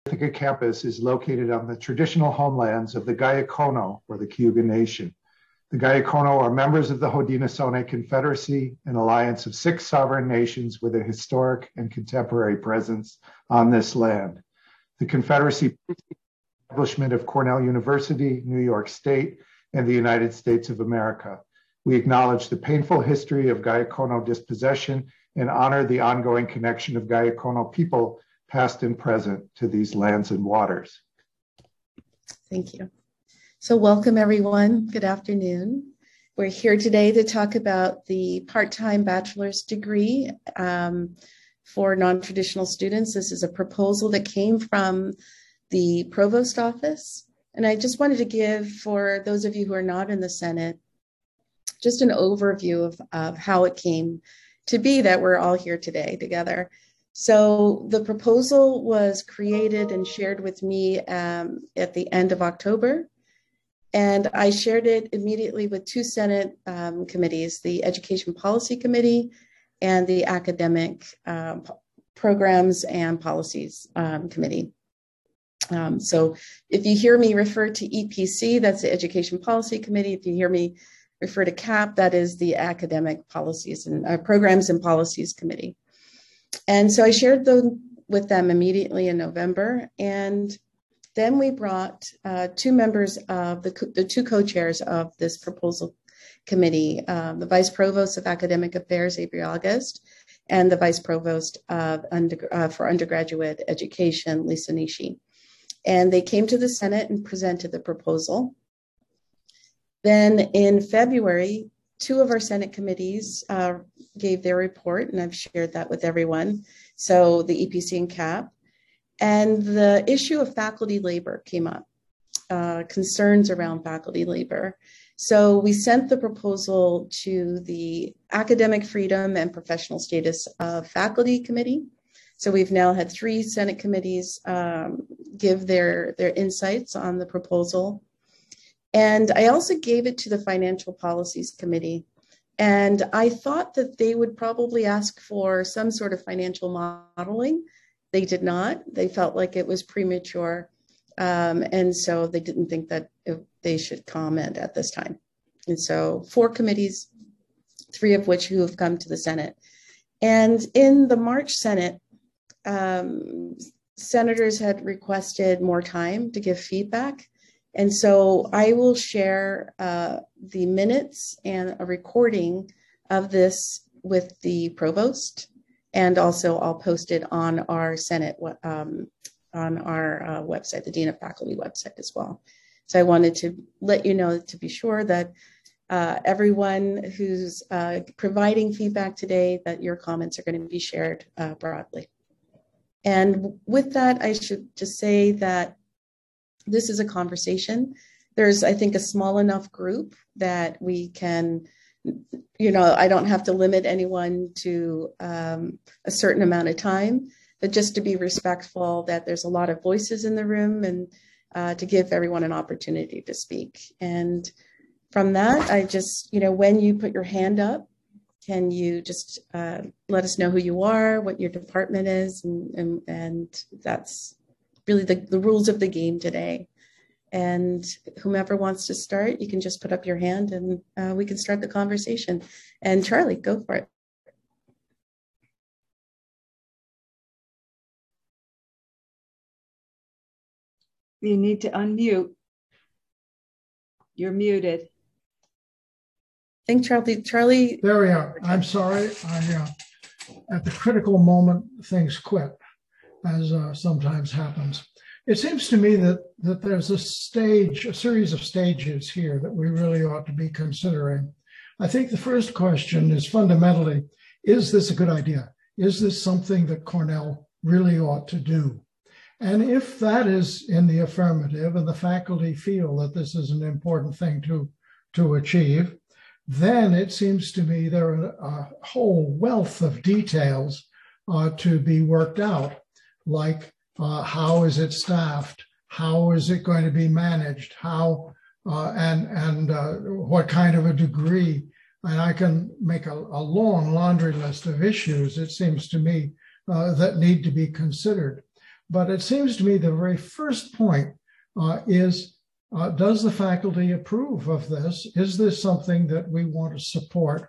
Ithaca campus is located on the traditional homelands of the Gayacono, or the Cayuga Nation. The Gayacono are members of the Haudenosaunee Confederacy, an alliance of 6 sovereign nations with a historic and contemporary presence on this land. The Confederacy establishment of Cornell University, New York State, and the United States of America. We acknowledge the painful history of Gayacono dispossession and honor the ongoing connection of Gayacono people, past and present, to these lands and waters. Thank you. So welcome everyone, good afternoon. We're here today to talk about the part-time bachelor's degree for non-traditional students. This is a proposal that came from the provost office. And I just wanted to give, for those of you who are not in the Senate, just an overview of how it came to be that we're all here today together. So the proposal was created and shared with me at the end of October. And I shared it immediately with 2 Senate committees, the Education Policy Committee and the Academic Programs and Policies Committee. So if you hear me refer to EPC, that's the Education Policy Committee. If you hear me refer to CAP, that is the Academic Policies and Programs and Policies Committee. And so I shared them with them immediately in November. And then we brought 2 members of the 2 co-chairs of this proposal committee, the Vice Provost of Academic Affairs, Avery August, and the Vice Provost of for Undergraduate Education, Lisa Nishi. And they came to the Senate and presented the proposal. Then in February, 2 of our Senate committees gave their report, and I've shared that with everyone. So the EPC and CAP. And the issue of faculty labor came up, concerns around faculty labor. So we sent the proposal to the Academic Freedom and Professional Status of Faculty Committee. So we've now had 3 Senate committees give their insights on the proposal. And I also gave it to the Financial Policies Committee. And I thought that they would probably ask for some sort of financial modeling. They did not. They felt like it was premature. And so they didn't think that they should comment at this time. And so 4 committees, 3 of which who have come to the Senate. And in the March Senate, senators had requested more time to give feedback. And so I will share the minutes and a recording of this with the provost. And also I'll post it on our Senate, on our website, the Dean of Faculty website as well. So I wanted to let you know, to be sure that everyone who's providing feedback today, that your comments are going to be shared broadly. And with that, I should just say that this is a conversation. There's, I think, a small enough group that we can, I don't have to limit anyone to a certain amount of time, but just to be respectful that there's a lot of voices in the room and to give everyone an opportunity to speak. And from that, I just, when you put your hand up, can you just let us know who you are, what your department is, and that's really the rules of the game today. And whomever wants to start, you can just put up your hand and we can start the conversation. And Charlie, go for it. You need to unmute. You're muted. I think Charlie. There we are. I'm sorry. At the critical moment, things quit, as sometimes happens. It seems to me that there's a series of stages here that we really ought to be considering. I think the first question is fundamentally, is this a good idea? Is this something that Cornell really ought to do? And if that is in the affirmative and the faculty feel that this is an important thing to achieve, then it seems to me there are a whole wealth of details to be worked out, like how is it staffed? How is it going to be managed? How and what kind of a degree? And I can make a long laundry list of issues, it seems to me, that need to be considered. But it seems to me the very first point is, does the faculty approve of this? Is this something that we want to support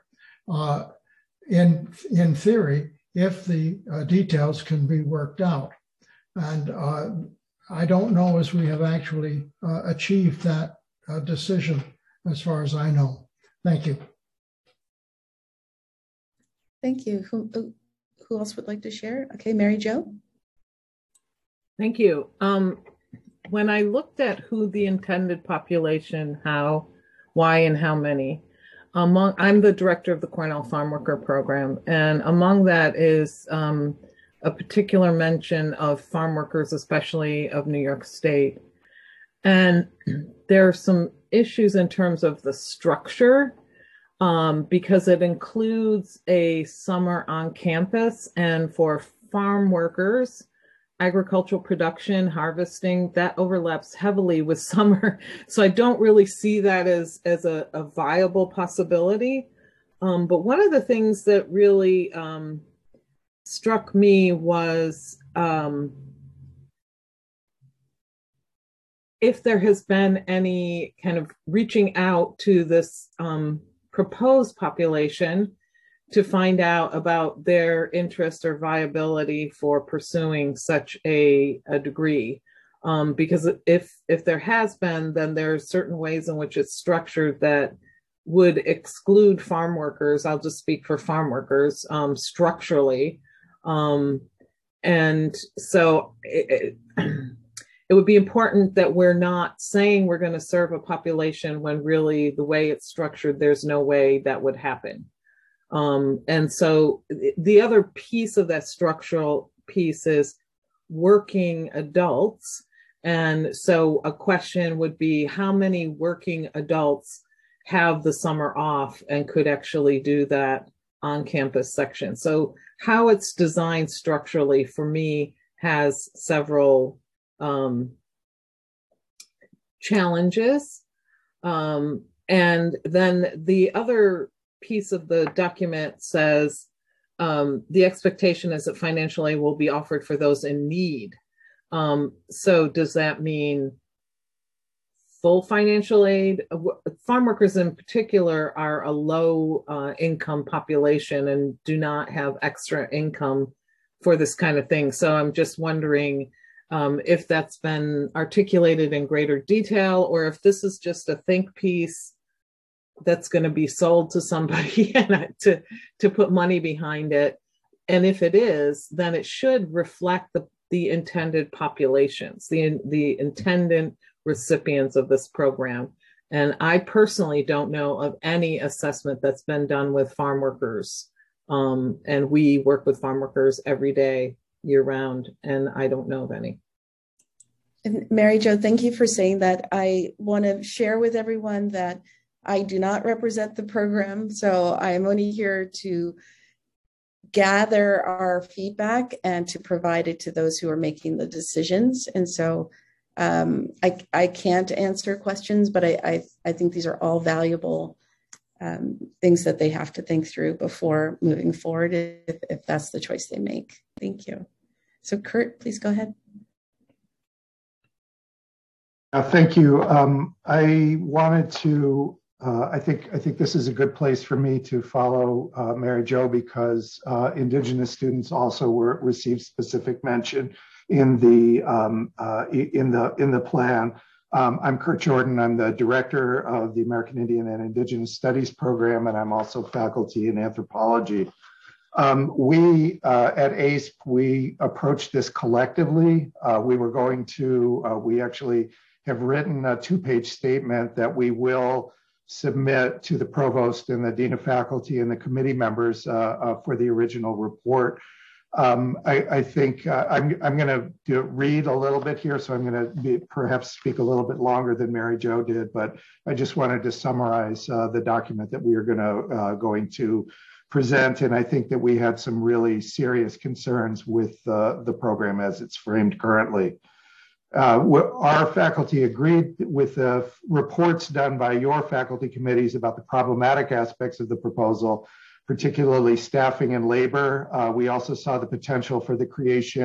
in theory, if the details can be worked out? And I don't know as we have actually achieved that decision as far as I know. Thank you. Thank you. Who else would like to share? Okay, Mary Jo. Thank you. When I looked at who the intended population, how, why, and how many, I'm the director of the Cornell Farm Worker Program, and among that is a particular mention of farm workers, especially of New York State. And there are some issues in terms of the structure, because it includes a summer on campus, and for farm workers, agricultural production, harvesting, that overlaps heavily with summer. So I don't really see that as a viable possibility. But one of the things that really struck me was if there has been any kind of reaching out to this proposed population to find out about their interest or viability for pursuing such a degree. Because if there has been, then there are certain ways in which it's structured that would exclude farm workers. I'll just speak for farm workers structurally. And so it would be important that we're not saying we're going to serve a population when really the way it's structured, there's no way that would happen. And so the other piece of that structural piece is working adults. And so a question would be, how many working adults have the summer off and could actually do that on-campus section? So how it's designed structurally for me has several challenges. And then the other piece of the document says the expectation is that financial aid will be offered for those in need. So does that mean full financial aid? Farm workers in particular are a low income population and do not have extra income for this kind of thing. So I'm just wondering if that's been articulated in greater detail, or if this is just a think piece that's going to be sold to somebody and to put money behind it. And if it is, then it should reflect the intended populations, the intended recipients of this program. And I personally don't know of any assessment that's been done with farm workers. And we work with farm workers every day, year round, and I don't know of any. And Mary Jo, thank you for saying that. I want to share with everyone that I do not represent the program, so I am only here to gather our feedback and to provide it to those who are making the decisions. And so I can't answer questions, but I think these are all valuable things that they have to think through before moving forward, if that's the choice they make. Thank you. So Kurt, please go ahead. Thank you. I wanted to, I think this is a good place for me to follow Mary Jo, because Indigenous students also received specific mention in the plan. I'm Kurt Jordan. I'm the director of the American Indian and Indigenous Studies program, and I'm also faculty in anthropology. We at ACE, we approached this collectively. We actually have written a 2-page statement that we will submit to the provost and the dean of faculty and the committee members for the original report. I think I'm going to read a little bit here, so I'm going to perhaps speak a little bit longer than Mary Jo did, but I just wanted to summarize the document that we are going to present. And I think that we had some really serious concerns with the program as it's framed currently. Our faculty agreed with the reports done by your faculty committees about the problematic aspects of the proposal, particularly staffing and labor. We also saw the potential for the creation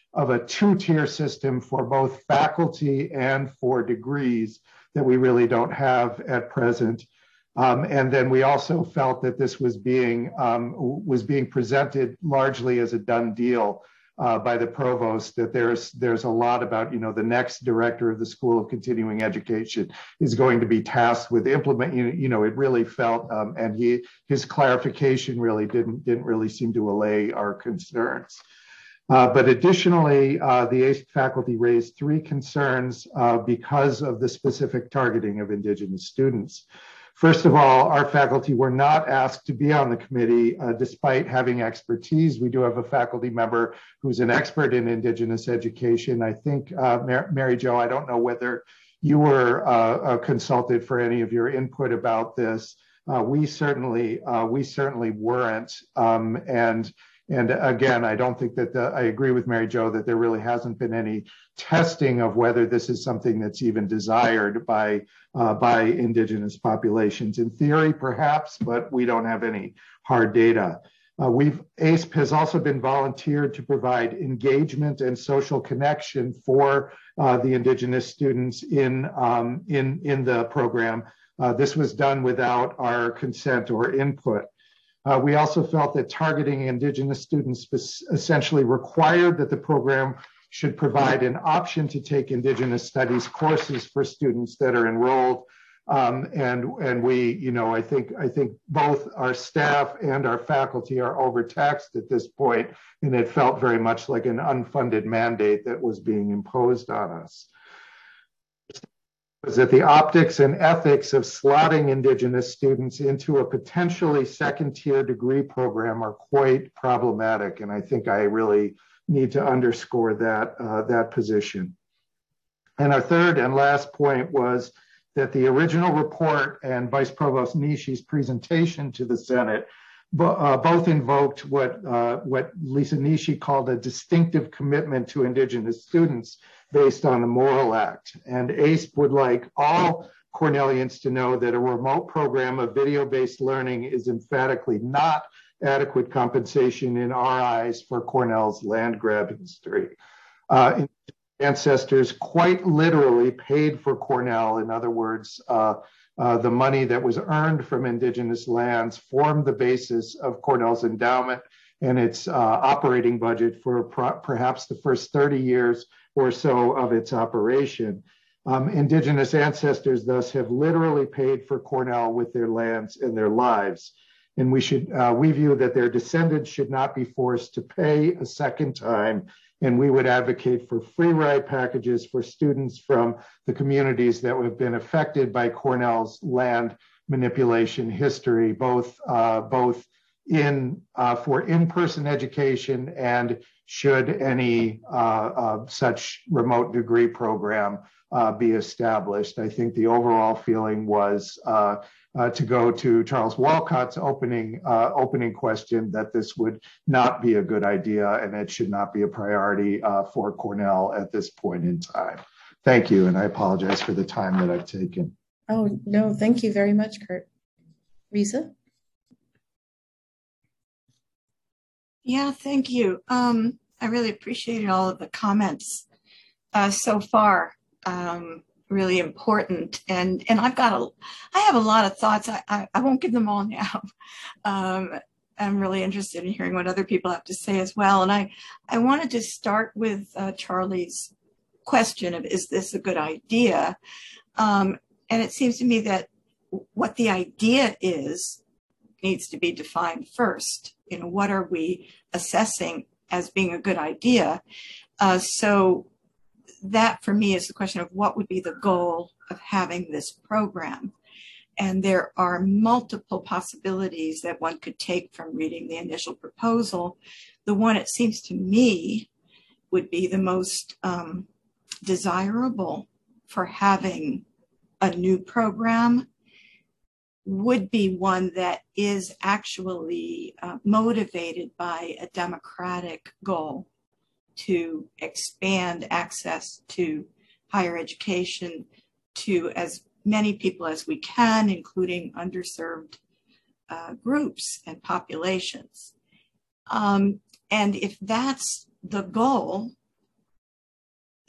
of a two-tier system for both faculty and for degrees that we really don't have at present. And then we also felt that this was being presented largely as a done deal by the provost, that there's a lot about, the next director of the School of Continuing Education is going to be tasked with implementing, it really felt, and his clarification really didn't really seem to allay our concerns. But additionally, the ACE faculty raised three concerns because of the specific targeting of Indigenous students. First of all, our faculty were not asked to be on the committee despite having expertise. We do have a faculty member who's an expert in Indigenous education. I think, Mary Jo, I don't know whether you were consulted for any of your input about this. We certainly weren't. And again, I don't think that I agree with Mary Jo that there really hasn't been any testing of whether this is something that's even desired by Indigenous populations. In theory, perhaps, but we don't have any hard data. ACE has also been volunteered to provide engagement and social connection for the Indigenous students in the program. This was done without our consent or input. We also felt that targeting Indigenous students essentially required that the program should provide an option to take Indigenous studies courses for students that are enrolled. And we, I think both our staff and our faculty are overtaxed at this point, and it felt very much like an unfunded mandate that was being imposed on us. Was that the optics and ethics of slotting Indigenous students into a potentially second-tier degree program are quite problematic, and I think I really need to underscore that position. And our third and last point was that the original report and Vice Provost Nishi's presentation to the Senate both invoked what Lisa Nishi called a distinctive commitment to Indigenous students based on the Morrill Act. And ACE would like all Cornellians to know that a remote program of video-based learning is emphatically not adequate compensation in our eyes for Cornell's land grab history. Ancestors quite literally paid for Cornell. In other words, the money that was earned from Indigenous lands formed the basis of Cornell's endowment and its operating budget for perhaps the first 30 years or so of its operation. Indigenous ancestors thus have literally paid for Cornell with their lands and their lives. And we view that their descendants should not be forced to pay a second time. And we would advocate for free ride packages for students from the communities that have been affected by Cornell's land manipulation history, both for in-person education and should any such remote degree program be established. I think the overall feeling was to go to Charles Walcott's opening question that this would not be a good idea and it should not be a priority for Cornell at this point in time. Thank you, and I apologize for the time that I've taken. Oh, no, thank you very much, Kurt. Risa? Yeah, thank you. I really appreciated all of the comments so far. Really important, and I have a lot of thoughts. I won't give them all now. I'm really interested in hearing what other people have to say as well. And I wanted to start with Charlie's question of, is this a good idea? And it seems to me that what the idea is needs to be defined first. What are we assessing as being a good idea? So that for me is the question of what would be the goal of having this program. And there are multiple possibilities that one could take from reading the initial proposal. The one, it seems to me, would be the most desirable for having a new program would be one that is actually motivated by a democratic goal to expand access to higher education to as many people as we can, including underserved groups and populations. And if that's the goal,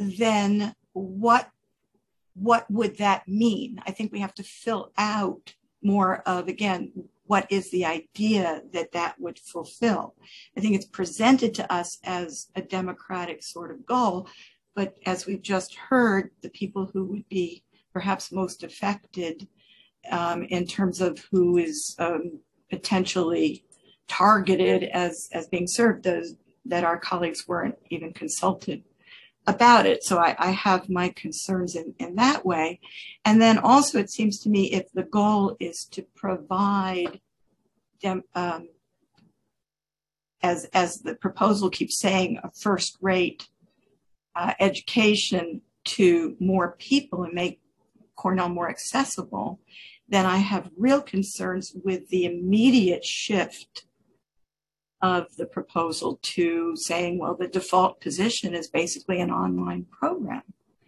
then what would that mean? I think we have to fill out more of, again, what is the idea that would fulfill? I think it's presented to us as a democratic sort of goal, but as we've just heard, the people who would be perhaps most affected in terms of who is potentially targeted as being served, those that our colleagues weren't even consulted about it. So I have my concerns in that way. And then also it seems to me if the goal is to provide them, as the proposal keeps saying, a first-rate education to more people and make Cornell more accessible, then I have real concerns with the immediate shift of the proposal to saying, well, the default position is basically an online program.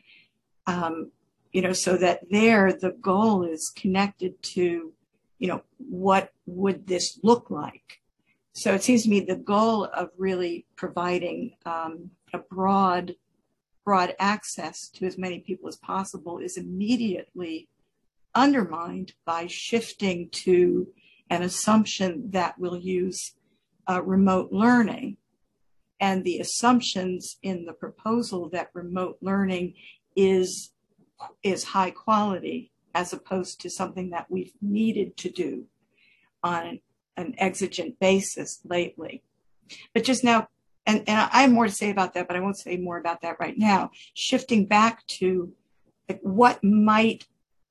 So that there the goal is connected to, what would this look like? So it seems to me the goal of really providing a broad access to as many people as possible is immediately undermined by shifting to an assumption that we'll use remote learning, and the assumptions in the proposal that remote learning is high quality as opposed to something that we've needed to do on an exigent basis lately. But just now, and I have more to say about that, but I won't say more about that right now. Shifting back to what might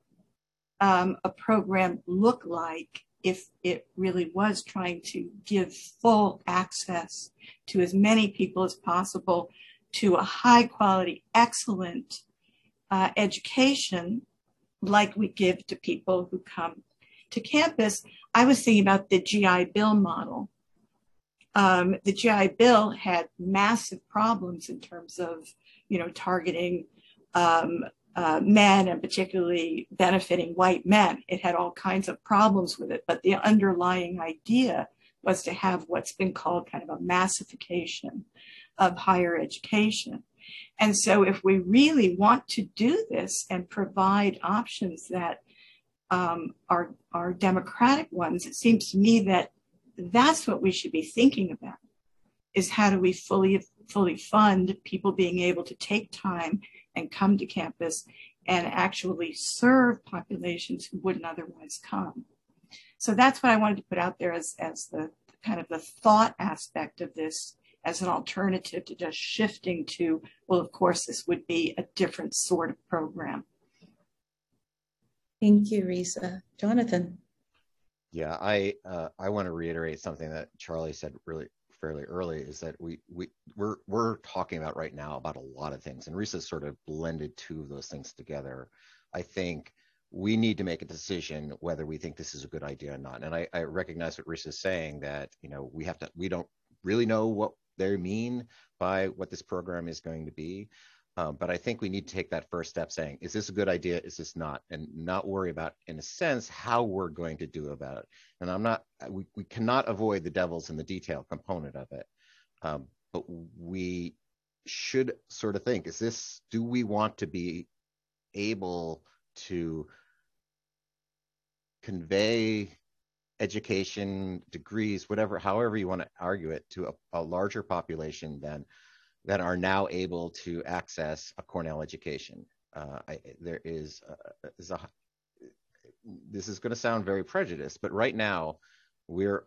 a program look like if it really was trying to give full access to as many people as possible to a high quality, excellent education like we give to people who come to campus. I was thinking about the GI Bill model. The GI Bill had massive problems in terms of, targeting men and particularly benefiting white men. It had all kinds of problems with it, but the underlying idea was to have what's been called kind of a massification of higher education. And so if we really want to do this and provide options that are democratic ones, it seems to me that that's what we should be thinking about, is how do we fully fund people being able to take time and come to campus and actually serve populations who wouldn't otherwise come. So that's what I wanted to put out there as the kind of the thought aspect of this as an alternative to just shifting to, well, of course, this would be a different sort of program. Thank you, Risa. Jonathan. Yeah, I want to reiterate something that Charlie said really fairly early, is that we're talking about right now about a lot of things, and Risa sort of blended two of those things together. I think we need to make a decision whether we think this is a good idea or not. And I recognize what Risa is saying, that we don't really know what they mean by what this program is going to be. But I think we need to take that first step saying, is this a good idea? Is this not? And not worry about, in a sense, how we're going to do about it. And we cannot avoid the devil's in the detail component of it. But we should sort of think, do we want to be able to convey education, degrees, however you want to argue it, to a larger population that are now able to access a Cornell education? This is going to sound very prejudiced, but right now we're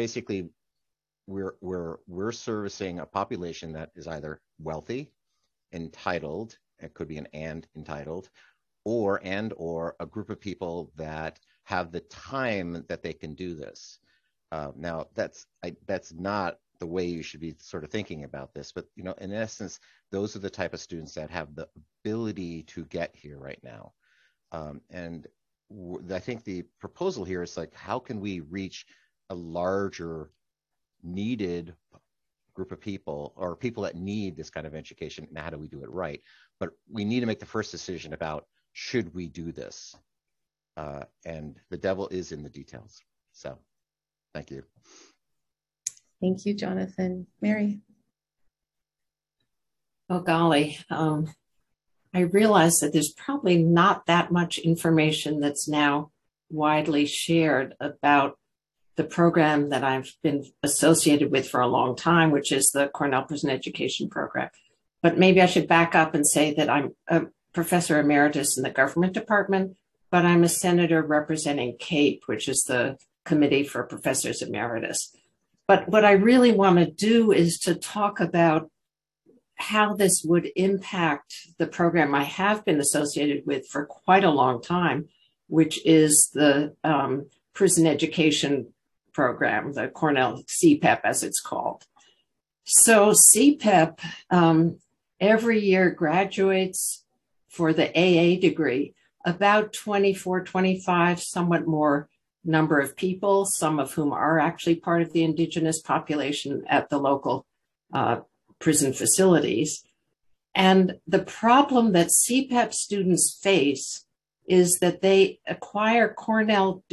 servicing a population that is either wealthy, entitled, it could be an entitled, or a group of people that have the time that they can do this. Now that's not the way you should be sort of thinking about this, but in essence, those are the type of students that have the ability to get here right now. And I think the proposal here is like, how can we reach a larger needed group of people, or people that need this kind of education, and how do we do it right? But we need to make the first decision about, should we do this? And the devil is in the details. So thank you. Thank you, Jonathan. Mary. Oh, golly. I realized that there's probably not that much information that's now widely shared about the program that I've been associated with for a long time, which is the Cornell Prison Education Program. But maybe I should back up and say that I'm a professor emeritus in the government department, but I'm a senator representing CAPE, which is the Committee for Professors Emeritus. But what I really want to do is to talk about how this would impact the program I have been associated with for quite a long time, which is the prison education program, the Cornell CPEP as it's called. So CPEP every year graduates for the AA degree about 24, 25, somewhat more number of people, some of whom are actually part of the indigenous population at the local prison facilities. And the problem that CPEP students face is that they acquire Cornell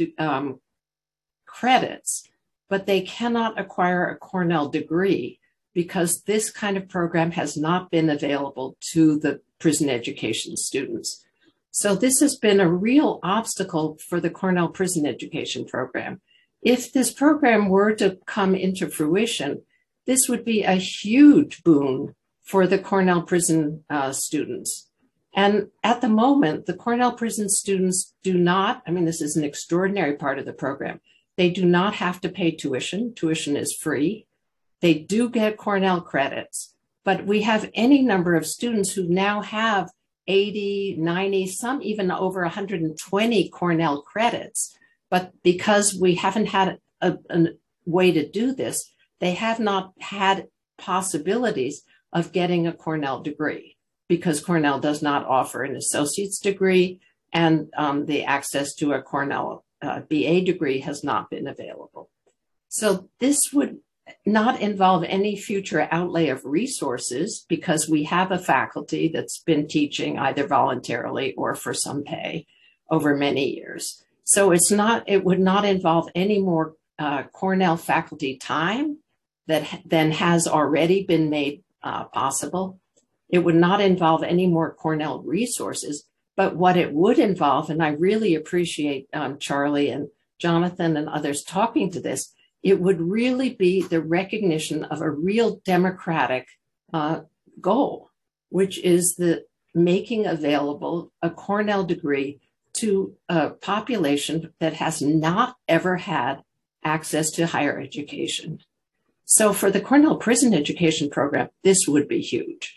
credits, but they cannot acquire a Cornell degree because this kind of program has not been available to the prison education students. So this has been a real obstacle for the Cornell Prison Education Program. If this program were to come into fruition, this would be a huge boon for the Cornell prison students. And at the moment, the Cornell prison students do not, I mean, this is an extraordinary part of the program. They do not have to pay tuition. Tuition is free. They do get Cornell credits, but we have any number of students who now have 80, 90, some even over 120 Cornell credits. But because we haven't had a way to do this, they have not had possibilities of getting a Cornell degree because Cornell does not offer an associate's degree, and the access to a Cornell BA degree has not been available. So this would not involve any future outlay of resources because we have a faculty that's been teaching either voluntarily or for some pay over many years. So it would not involve any more Cornell faculty time than has already been made possible. It would not involve any more Cornell resources, but what it would involve, and I really appreciate Charlie and Jonathan and others talking to this, it would really be the recognition of a real democratic goal, which is the making available a Cornell degree to a population that has not ever had access to higher education. So for the Cornell Prison Education Program, this would be huge.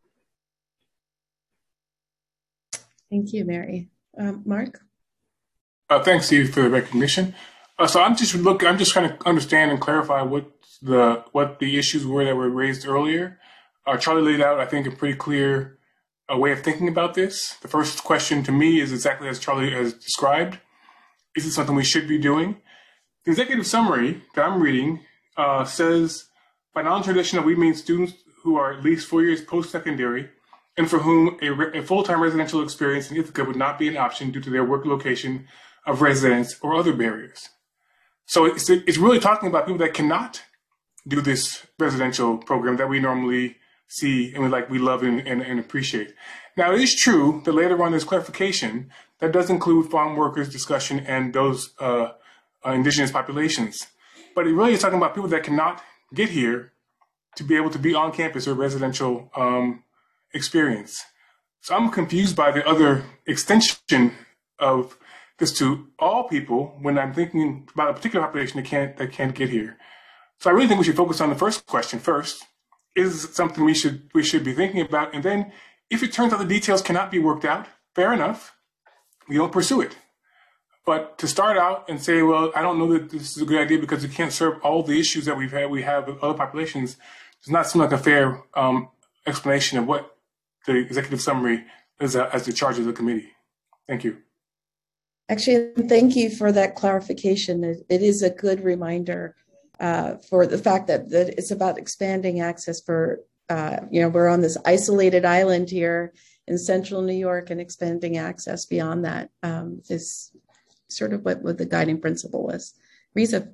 Thank you, Mary. Mark? Thanks, Steve, for the recognition. So I'm just trying to understand and clarify what the issues were that were raised earlier. Charlie laid out, I think, a pretty clear way of thinking about this. The first question to me is exactly as Charlie has described. Is it something we should be doing? The executive summary that I'm reading says, by non-traditional, we mean students who are at least 4 years post-secondary and for whom a full-time residential experience in Ithaca would not be an option due to their work location of residence or other barriers. So it's really talking about people that cannot do this residential program that we normally see and we love and appreciate. Now, it is true that later on there's clarification that does include farm workers discussion and those indigenous populations. But it really is talking about people that cannot get here to be able to be on campus or residential experience. So I'm confused by the other extension of this to all people when I'm thinking about a particular population that can't get here. So I really think we should focus on the first question first. Is it something we should be thinking about? And then if it turns out the details cannot be worked out, fair enough, we don't pursue it. But to start out and say, well, I don't know that this is a good idea because it can't serve all the issues that we have with other populations, does not seem like a fair explanation of what the executive summary is as the charge of the committee. Thank you. Actually, thank you for that clarification. It is a good reminder for the fact that it's about expanding access for, we're on this isolated island here in central New York, and expanding access beyond that is sort of what the guiding principle was. Risa.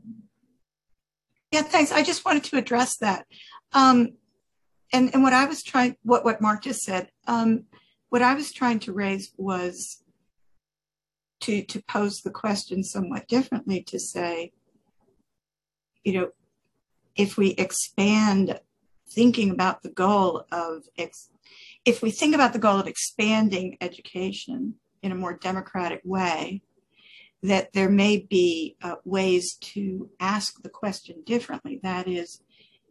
Yeah, thanks. I just wanted to address that. And what I was what Mark just said, what I was trying to raise was to pose the question somewhat differently, to say, you know, if we expand thinking about the goal of, if we think about the goal of expanding education in a more democratic way, that there may be ways to ask the question differently. That is,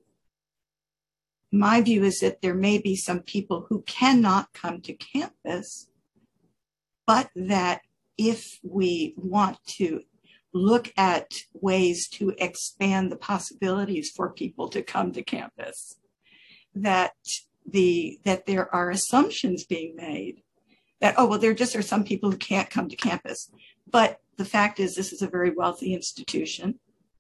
my view is that there may be some people who cannot come to campus, but that if we want to look at ways to expand the possibilities for people to come to campus, that there are assumptions being made that, oh, well, there just are some people who can't come to campus. But the fact is, this is a very wealthy institution,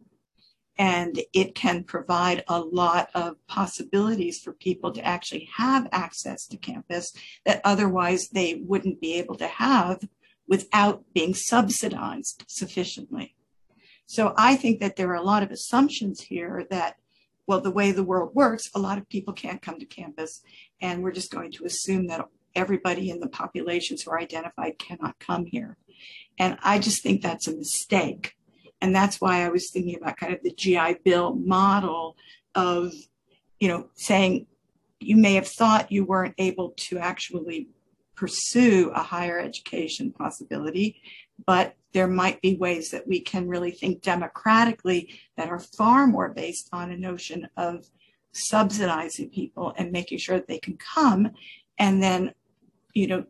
and it can provide a lot of possibilities for people to actually have access to campus that otherwise they wouldn't be able to have without being subsidized sufficiently. So I think that there are a lot of assumptions here that, well, the way the world works, a lot of people can't come to campus, and we're just going to assume that everybody in the populations who are identified cannot come here. And I just think that's a mistake. And that's why I was thinking about kind of the GI Bill model of, you know, saying you may have thought you weren't able to actually pursue a higher education possibility, but there might be ways that we can really think democratically that are far more based on a notion of subsidizing people and making sure that they can come. And then, you know,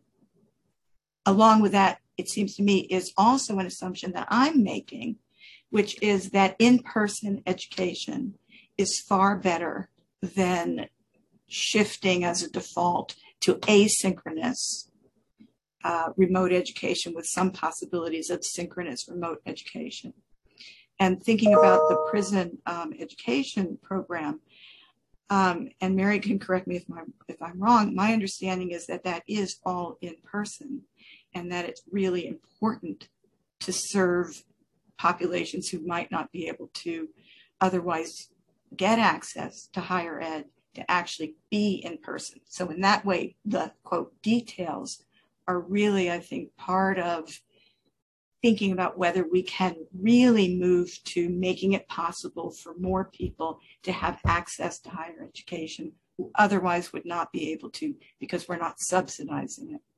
along with that, it seems to me is also an assumption that I'm making, which is that in-person education is far better than shifting as a default to asynchronous remote education with some possibilities of synchronous remote education. And thinking about the prison education program, and Mary can correct me if I'm wrong, my understanding is that that is all in person, and that it's really important to serve populations who might not be able to otherwise get access to higher ed to actually be in person. So in that way, the quote details are really, I think, part of thinking about whether we can really move to making it possible for more people to have access to higher education who otherwise would not be able to because we're not subsidizing it.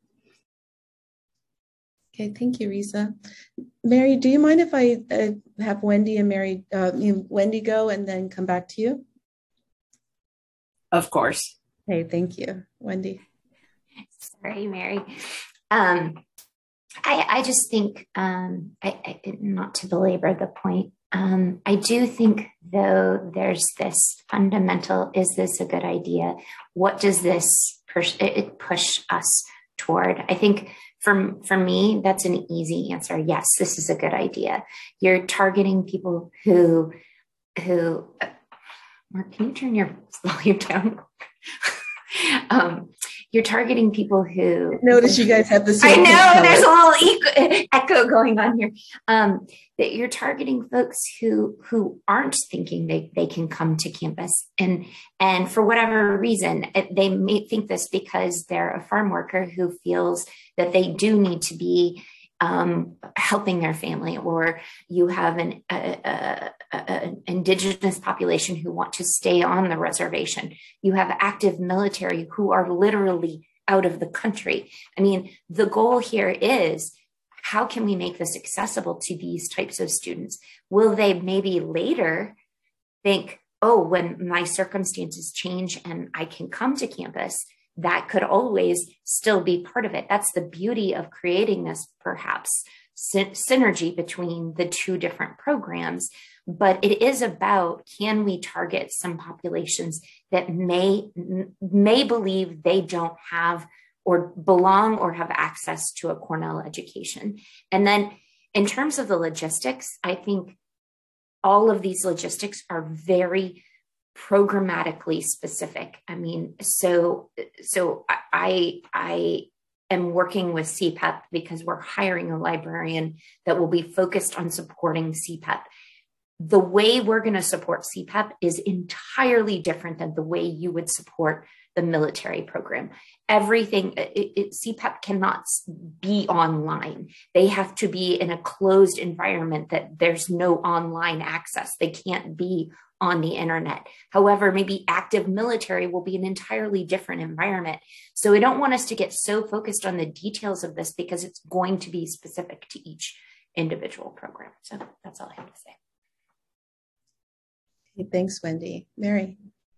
Okay, thank you, Risa. Mary, do you mind if I have Wendy and Mary, Wendy go and then come back to you? Of course. Okay, thank you. Wendy. Sorry, Mary. I just think, not to belabor the point, I do think, though, there's this fundamental, is this a good idea? What does this push us toward? I think for me, that's an easy answer. Yes, this is a good idea. You're targeting people who Mark, can you turn your volume down? You're targeting people who... Notice you guys have the same... I know, there's a little echo going on here. That you're targeting folks who aren't thinking they can come to campus. And for whatever reason, they may think this because they're a farm worker who feels that they do need to be helping their family, or you have an indigenous population who want to stay on the reservation. You have active military who are literally out of the country. I mean, the goal here is, how can we make this accessible to these types of students? Will they maybe later think, oh, when my circumstances change and I can come to campus, that could always still be part of it. That's the beauty of creating this, perhaps, synergy between the two different programs. But it is about, can we target some populations that may believe they don't have or belong or have access to a Cornell education? And then in terms of the logistics, I think all of these logistics are very programmatically specific. I mean, so I am working with CPEP because we're hiring a librarian that will be focused on supporting CPEP. The way we're going to support CPEP is entirely different than the way you would support the military program. Everything, CPEP cannot be online. They have to be in a closed environment that there's no online access. They can't be on the internet. However, maybe active military will be an entirely different environment. So I don't want us to get so focused on the details of this because it's going to be specific to each individual program. So that's all I have to say. Okay, thanks, Wendy. Mary.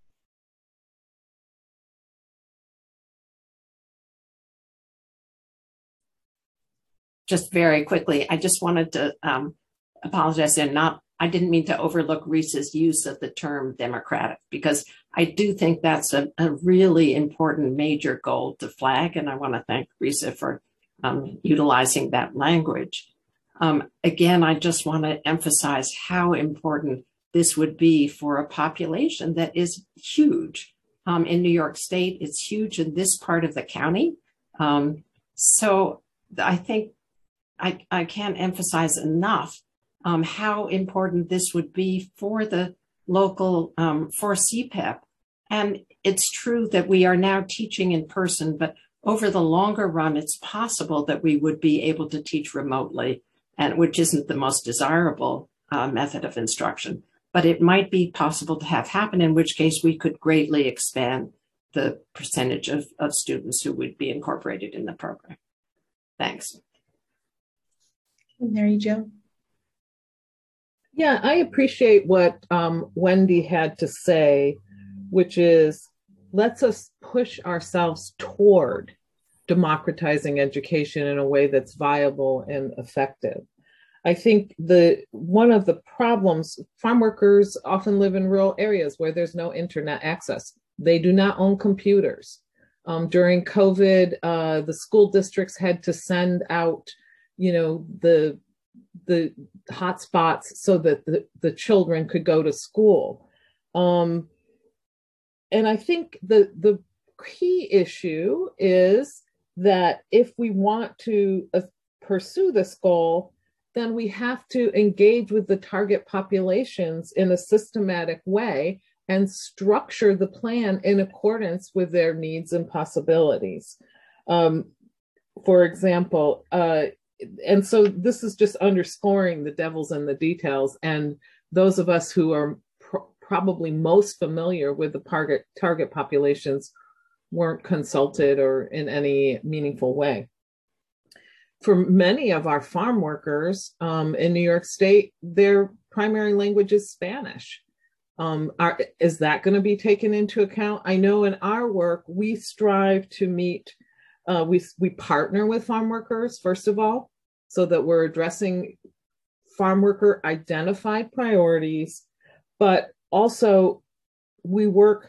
Just very quickly, I just wanted to apologize and I didn't mean to overlook Risa's use of the term democratic, because I do think that's a really important major goal to flag. And I want to thank Risa for utilizing that language. Again, I just want to emphasize how important this would be for a population that is huge. In New York State, it's huge in this part of the county. So I think I can't emphasize enough how important this would be for the local, for CPEP. And it's true that we are now teaching in person, but over the longer run, it's possible that we would be able to teach remotely, and which isn't the most desirable method of instruction. But it might be possible to have happen, in which case we could greatly expand the percentage of students who would be incorporated in the program. Thanks. Mary Jo. Yeah, I appreciate what Wendy had to say, which is, let's us push ourselves toward democratizing education in a way that's viable and effective. I think one of the problems, farm workers often live in rural areas where there's no internet access. They do not own computers. During COVID, the school districts had to send out, the hotspots so that the children could go to school. And I think the key issue is that if we want to pursue this goal, then we have to engage with the target populations in a systematic way and structure the plan in accordance with their needs and possibilities. For example, and so this is just underscoring the devil's in the details. And those of us who are probably most familiar with the target populations weren't consulted or in any meaningful way. For many of our farm workers in New York State, their primary language is Spanish. Is that going to be taken into account? I know in our work, we strive to meet, we partner with farm workers, first of all, so that we're addressing farm worker identified priorities, but also we work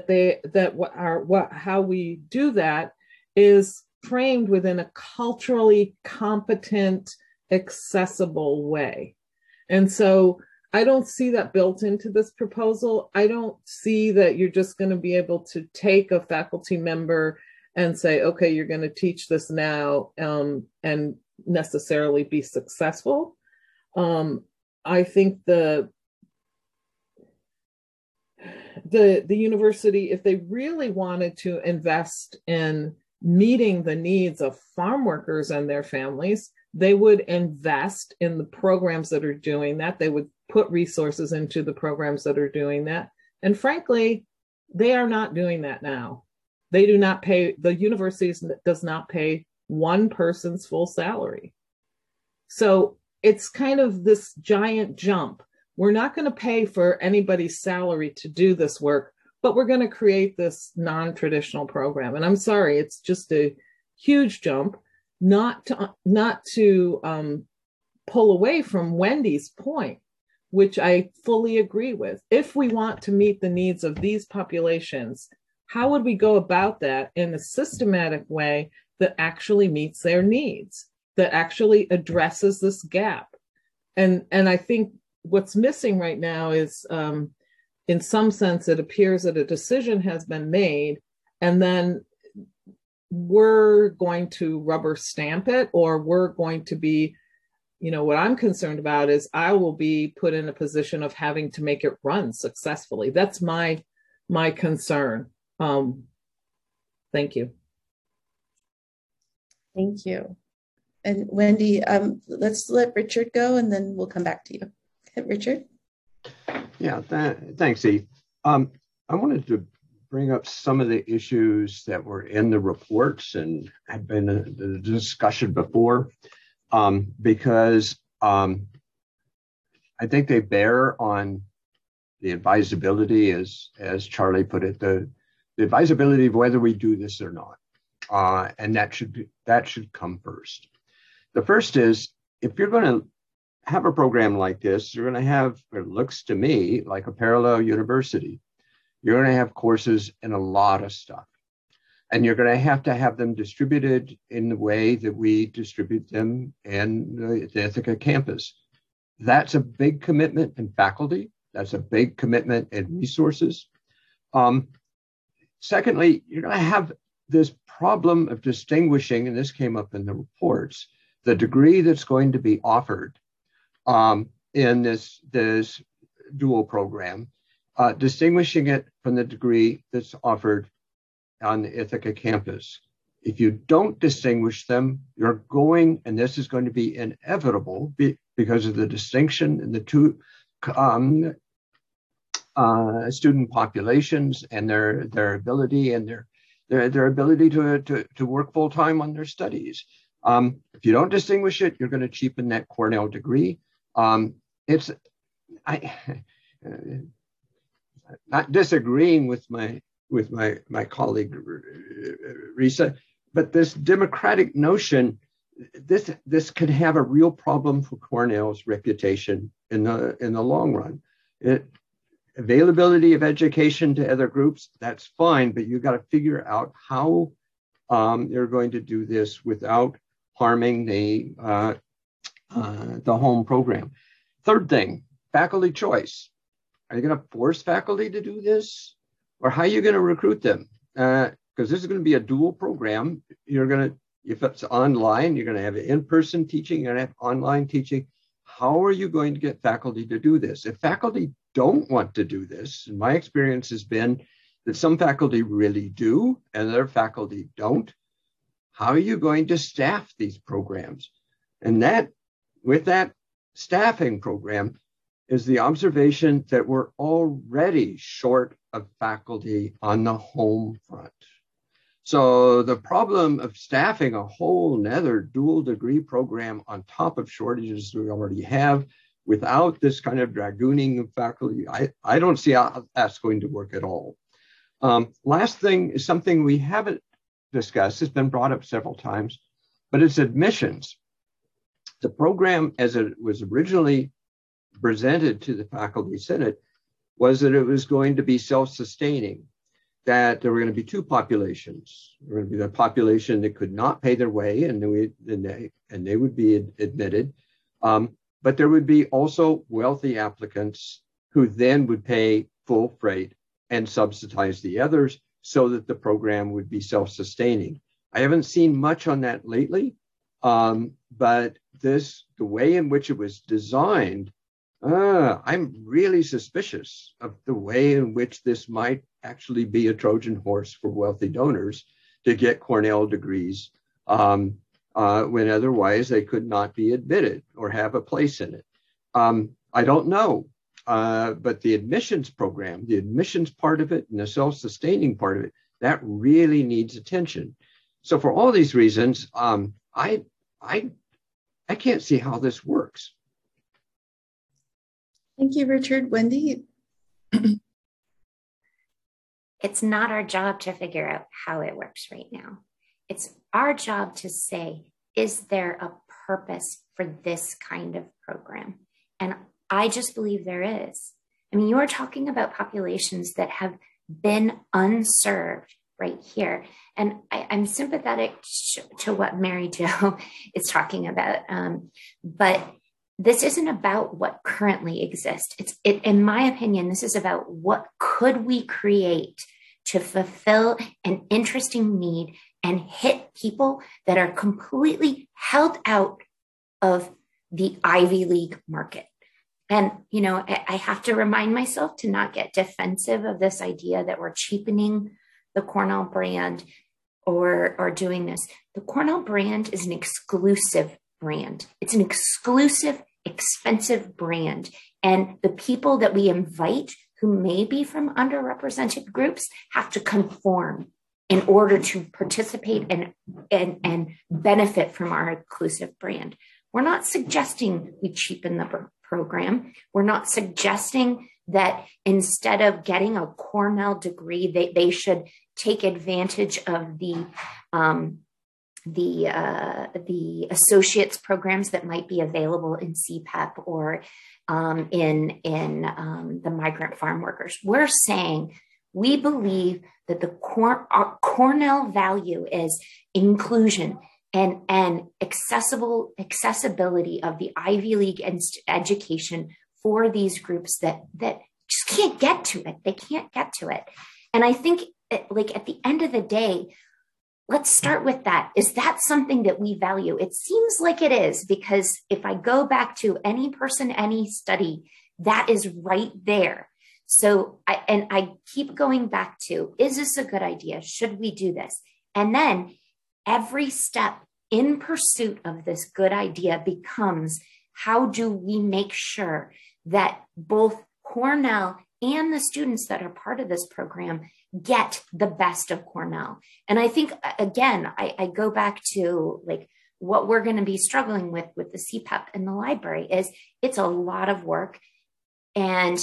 how we do that is framed within a culturally competent, accessible way. And so I don't see that built into this proposal. I don't see that you're just going to be able to take a faculty member and say, okay, you're going to teach this now and necessarily be successful. I think the university, if they really wanted to invest in meeting the needs of farm workers and their families, they would invest in the programs that are doing that. They would put resources into the programs that are doing that. And frankly, they are not doing that now. They do not pay, the university does not pay one person's full salary. So it's kind of this giant jump. We're not going to pay for anybody's salary to do this work, but we're going to create this non-traditional program. And I'm sorry, it's just a huge jump, not to pull away from Wendy's point, which I fully agree with. If we want to meet the needs of these populations, how would we go about that in a systematic way that actually meets their needs, that actually addresses this gap? And I think what's missing right now is, in some sense, it appears that a decision has been made, and then we're going to rubber stamp it, or we're going to be, what I'm concerned about is I will be put in a position of having to make it run successfully. That's my concern. Thank you. Thank you. And Wendy, let's let Richard go and then we'll come back to you. Richard? Yeah, thanks, Eve. I wanted to bring up some of the issues that were in the reports and had been a discussion before, because I think they bear on the advisability, as Charlie put it, the advisability of whether we do this or not, and that should come first. The first is, if you're going to have a program like this, you're going to have, it looks to me like a parallel university. You're going to have courses in a lot of stuff, and you're going to have them distributed in the way that we distribute them in the Ithaca campus. That's a big commitment in faculty. That's a big commitment in resources. Secondly, you're going to have this problem of distinguishing, and this came up in the reports, the degree that's going to be offered in this dual program, distinguishing it from the degree that's offered on the Ithaca campus. If you don't distinguish them, you're going, and this is going to be inevitable because of the distinction in the two student populations and their ability and their ability to work full time on their studies. If you don't distinguish it, you're going to cheapen that Cornell degree. Not disagreeing with my colleague Risa, but this democratic notion, this could have a real problem for Cornell's reputation in the long run. Availability of education to other groups, that's fine, but you've got to figure out how you're going to do this without harming the home program. Third thing, faculty choice. Are you going to force faculty to do this, or how are you going to recruit them? Because this is going to be a dual program. You're going to, if it's online, you're going to have in-person teaching, you're going to have online teaching. How are you going to get faculty to do this? If faculty don't want to do this, and my experience has been that some faculty really do and other faculty don't, how are you going to staff these programs? And that, with that staffing program, is the observation that we're already short of faculty on the home front. So the problem of staffing a whole nother dual degree program on top of shortages we already have without this kind of dragooning of faculty, I don't see how that's going to work at all. Last thing is something we haven't discussed. It's been brought up several times, but it's admissions. The program, as it was originally presented to the Faculty Senate, was that it was going to be self-sustaining, that there were going to be two populations. There were going to be the population that could not pay their way, and they would be admitted. But there would be also wealthy applicants who then would pay full freight and subsidize the others so that the program would be self-sustaining. I haven't seen much on that lately, but the way in which it was designed, I'm really suspicious of the way in which this might actually be a Trojan horse for wealthy donors to get Cornell degrees when otherwise they could not be admitted or have a place in it. I don't know, but the admissions program, the admissions part of it and the self-sustaining part of it, that really needs attention. So for all these reasons, I can't see how this works. Thank you, Richard. Wendy? It's not our job to figure out how it works right now. It's our job to say, is there a purpose for this kind of program? And I just believe there is. I mean, you are talking about populations that have been unserved right here. And I'm sympathetic to what Mary Jo is talking about. But this isn't about what currently exists. In my opinion, this is about what could we create to fulfill an interesting need and hit people that are completely held out of the Ivy League market. And, you know, I have to remind myself to not get defensive of this idea that we're cheapening the Cornell brand. or doing this. The Cornell brand is an exclusive brand. It's an exclusive, expensive brand. And the people that we invite who may be from underrepresented groups have to conform in order to participate and benefit from our exclusive brand. We're not suggesting we cheapen the program. We're not suggesting that instead of getting a Cornell degree, they should take advantage of the associate's programs that might be available in CPEP or in the migrant farm workers. We're saying we believe that the Cornell value is inclusion and accessibility of the Ivy League education for these groups that just can't get to it. They can't get to it. And I think like at the end of the day, let's start with that. Is that something that we value? It seems like it is, because if I go back to any person, any study, that is right there. So I keep going back to, is this a good idea? Should we do this? And then every step in pursuit of this good idea becomes, how do we make sure that both Cornell and the students that are part of this program get the best of Cornell? And I think, again, I go back to like what we're going to be struggling with the CPEP in the library is it's a lot of work. And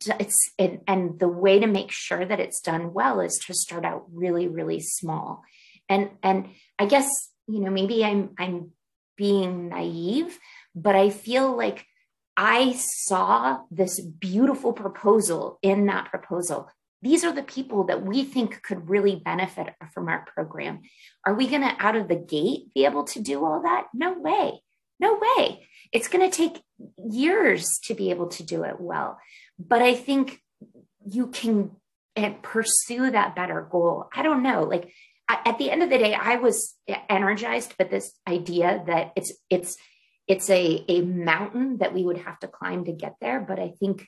and the way to make sure that it's done well is to start out really, really small. And I guess, you know, maybe I'm being naive, but I feel like I saw this beautiful proposal in that proposal. These are the people that we think could really benefit from our program. Are we going to, out of the gate, be able to do all that? No way. No way. It's going to take years to be able to do it well. But I think you can pursue that better goal. I don't know. Like at the end of the day, I was energized with this idea that it's a mountain that we would have to climb to get there. But I think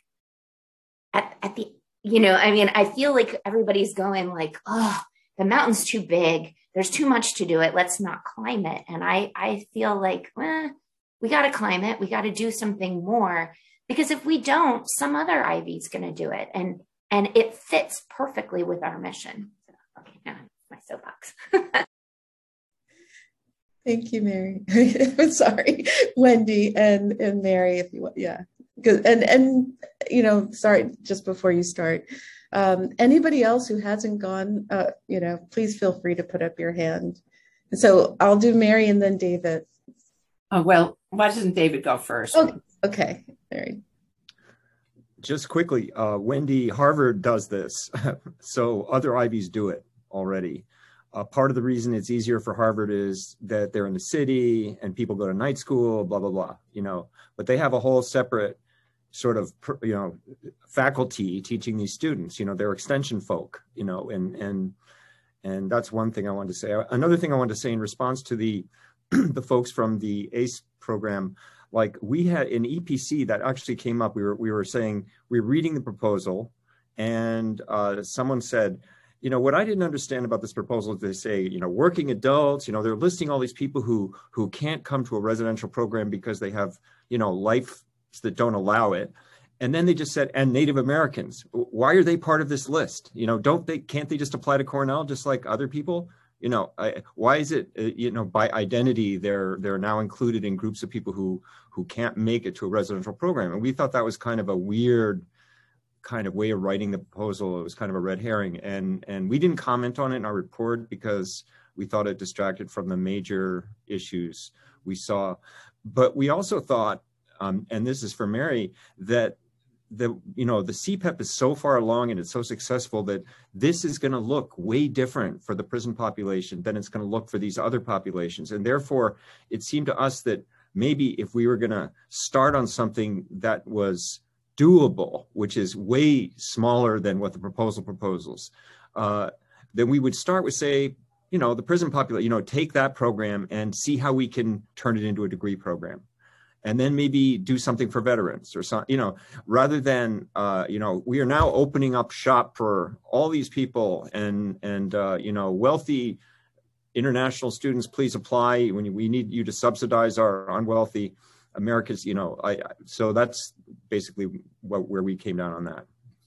at the, you know, I mean, I feel like everybody's going like, oh, the mountain's too big. There's too much to do it. Let's not climb it. And I feel like, we got to climb it. We got to do something more, because if we don't, some other Ivy's going to do it. And it fits perfectly with our mission. So, okay, now my soapbox. Thank you, Mary. I'm sorry, Wendy and Mary, if you want. Yeah. And you know, sorry, just before you start, anybody else who hasn't gone, you know, please feel free to put up your hand. And so I'll do Mary and then David. Oh, well, why doesn't David go first? Okay, Mary. Just quickly, Wendy, Harvard does this. So other Ivies do it already. Part of the reason it's easier for Harvard is that they're in the city and people go to night school, blah, blah, blah, you know, but they have a whole separate sort of, you know, faculty teaching these students, you know, they're extension folk, you know, and that's one thing I wanted to say. Another thing I wanted to say in response to the folks from the ACE program, like we had in EPC that actually came up, we were saying, we were reading the proposal and someone said, you know, what I didn't understand about this proposal is they say, you know, working adults, you know, they're listing all these people who can't come to a residential program because they have, you know, lives that don't allow it. And then they just said, and Native Americans, why are they part of this list? You know, can't they just apply to Cornell just like other people? You know, why is it, you know, by identity, they're now included in groups of people who can't make it to a residential program? And we thought that was kind of a weird kind of way of writing the proposal. It was kind of a red herring. And we didn't comment on it in our report because we thought it distracted from the major issues we saw. But we also thought, and this is for Mary, that the CPEP is so far along and it's so successful that this is going to look way different for the prison population than it's going to look for these other populations. And therefore, it seemed to us that maybe if we were going to start on something that was doable, which is way smaller than what the proposal proposes, then we would start with, say, you know, the prison population, you know, take that program and see how we can turn it into a degree program. And then maybe do something for veterans or something, you know, rather than, you know, we are now opening up shop for all these people and you know, wealthy international students, please apply. We need you to subsidize our unwealthy America's, so that's basically where we came down on that.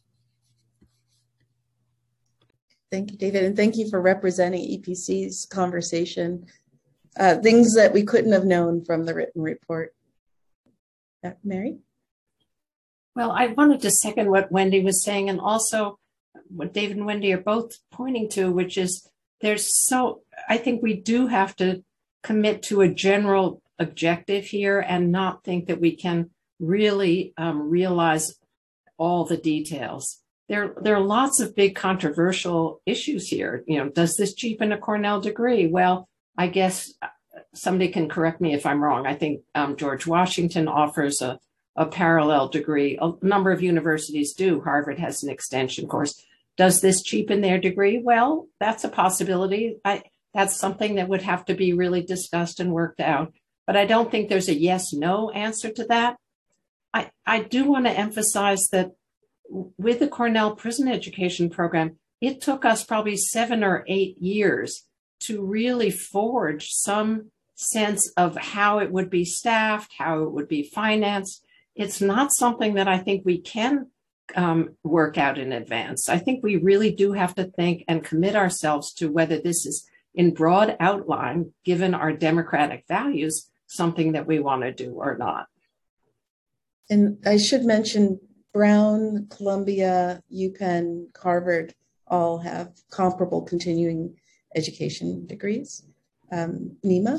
Thank you, David, and thank you for representing EPC's conversation. Things that we couldn't have known from the written report. Mary? Well, I wanted to second what Wendy was saying, and also what David and Wendy are both pointing to, which is I think we do have to commit to a general objective here and not think that we can really realize all the details. There are lots of big controversial issues here. Does this cheapen a Cornell degree? Well, I guess somebody can correct me if I'm wrong. I think George Washington offers a parallel degree. A number of universities do. Harvard has an extension course. Does this cheapen their degree? Well, that's a possibility. That's something that would have to be really discussed and worked out. But I don't think there's a yes-no answer to that. I do want to emphasize that with the Cornell Prison Education Program, it took us probably 7 or 8 years to really forge some sense of how it would be staffed, how it would be financed. It's not something that I think we can work out in advance. I think we really do have to think and commit ourselves to whether this is in broad outline, given our democratic values, something that we want to do or not. And I should mention Brown, Columbia, UPenn, Harvard all have comparable continuing education degrees. Nima?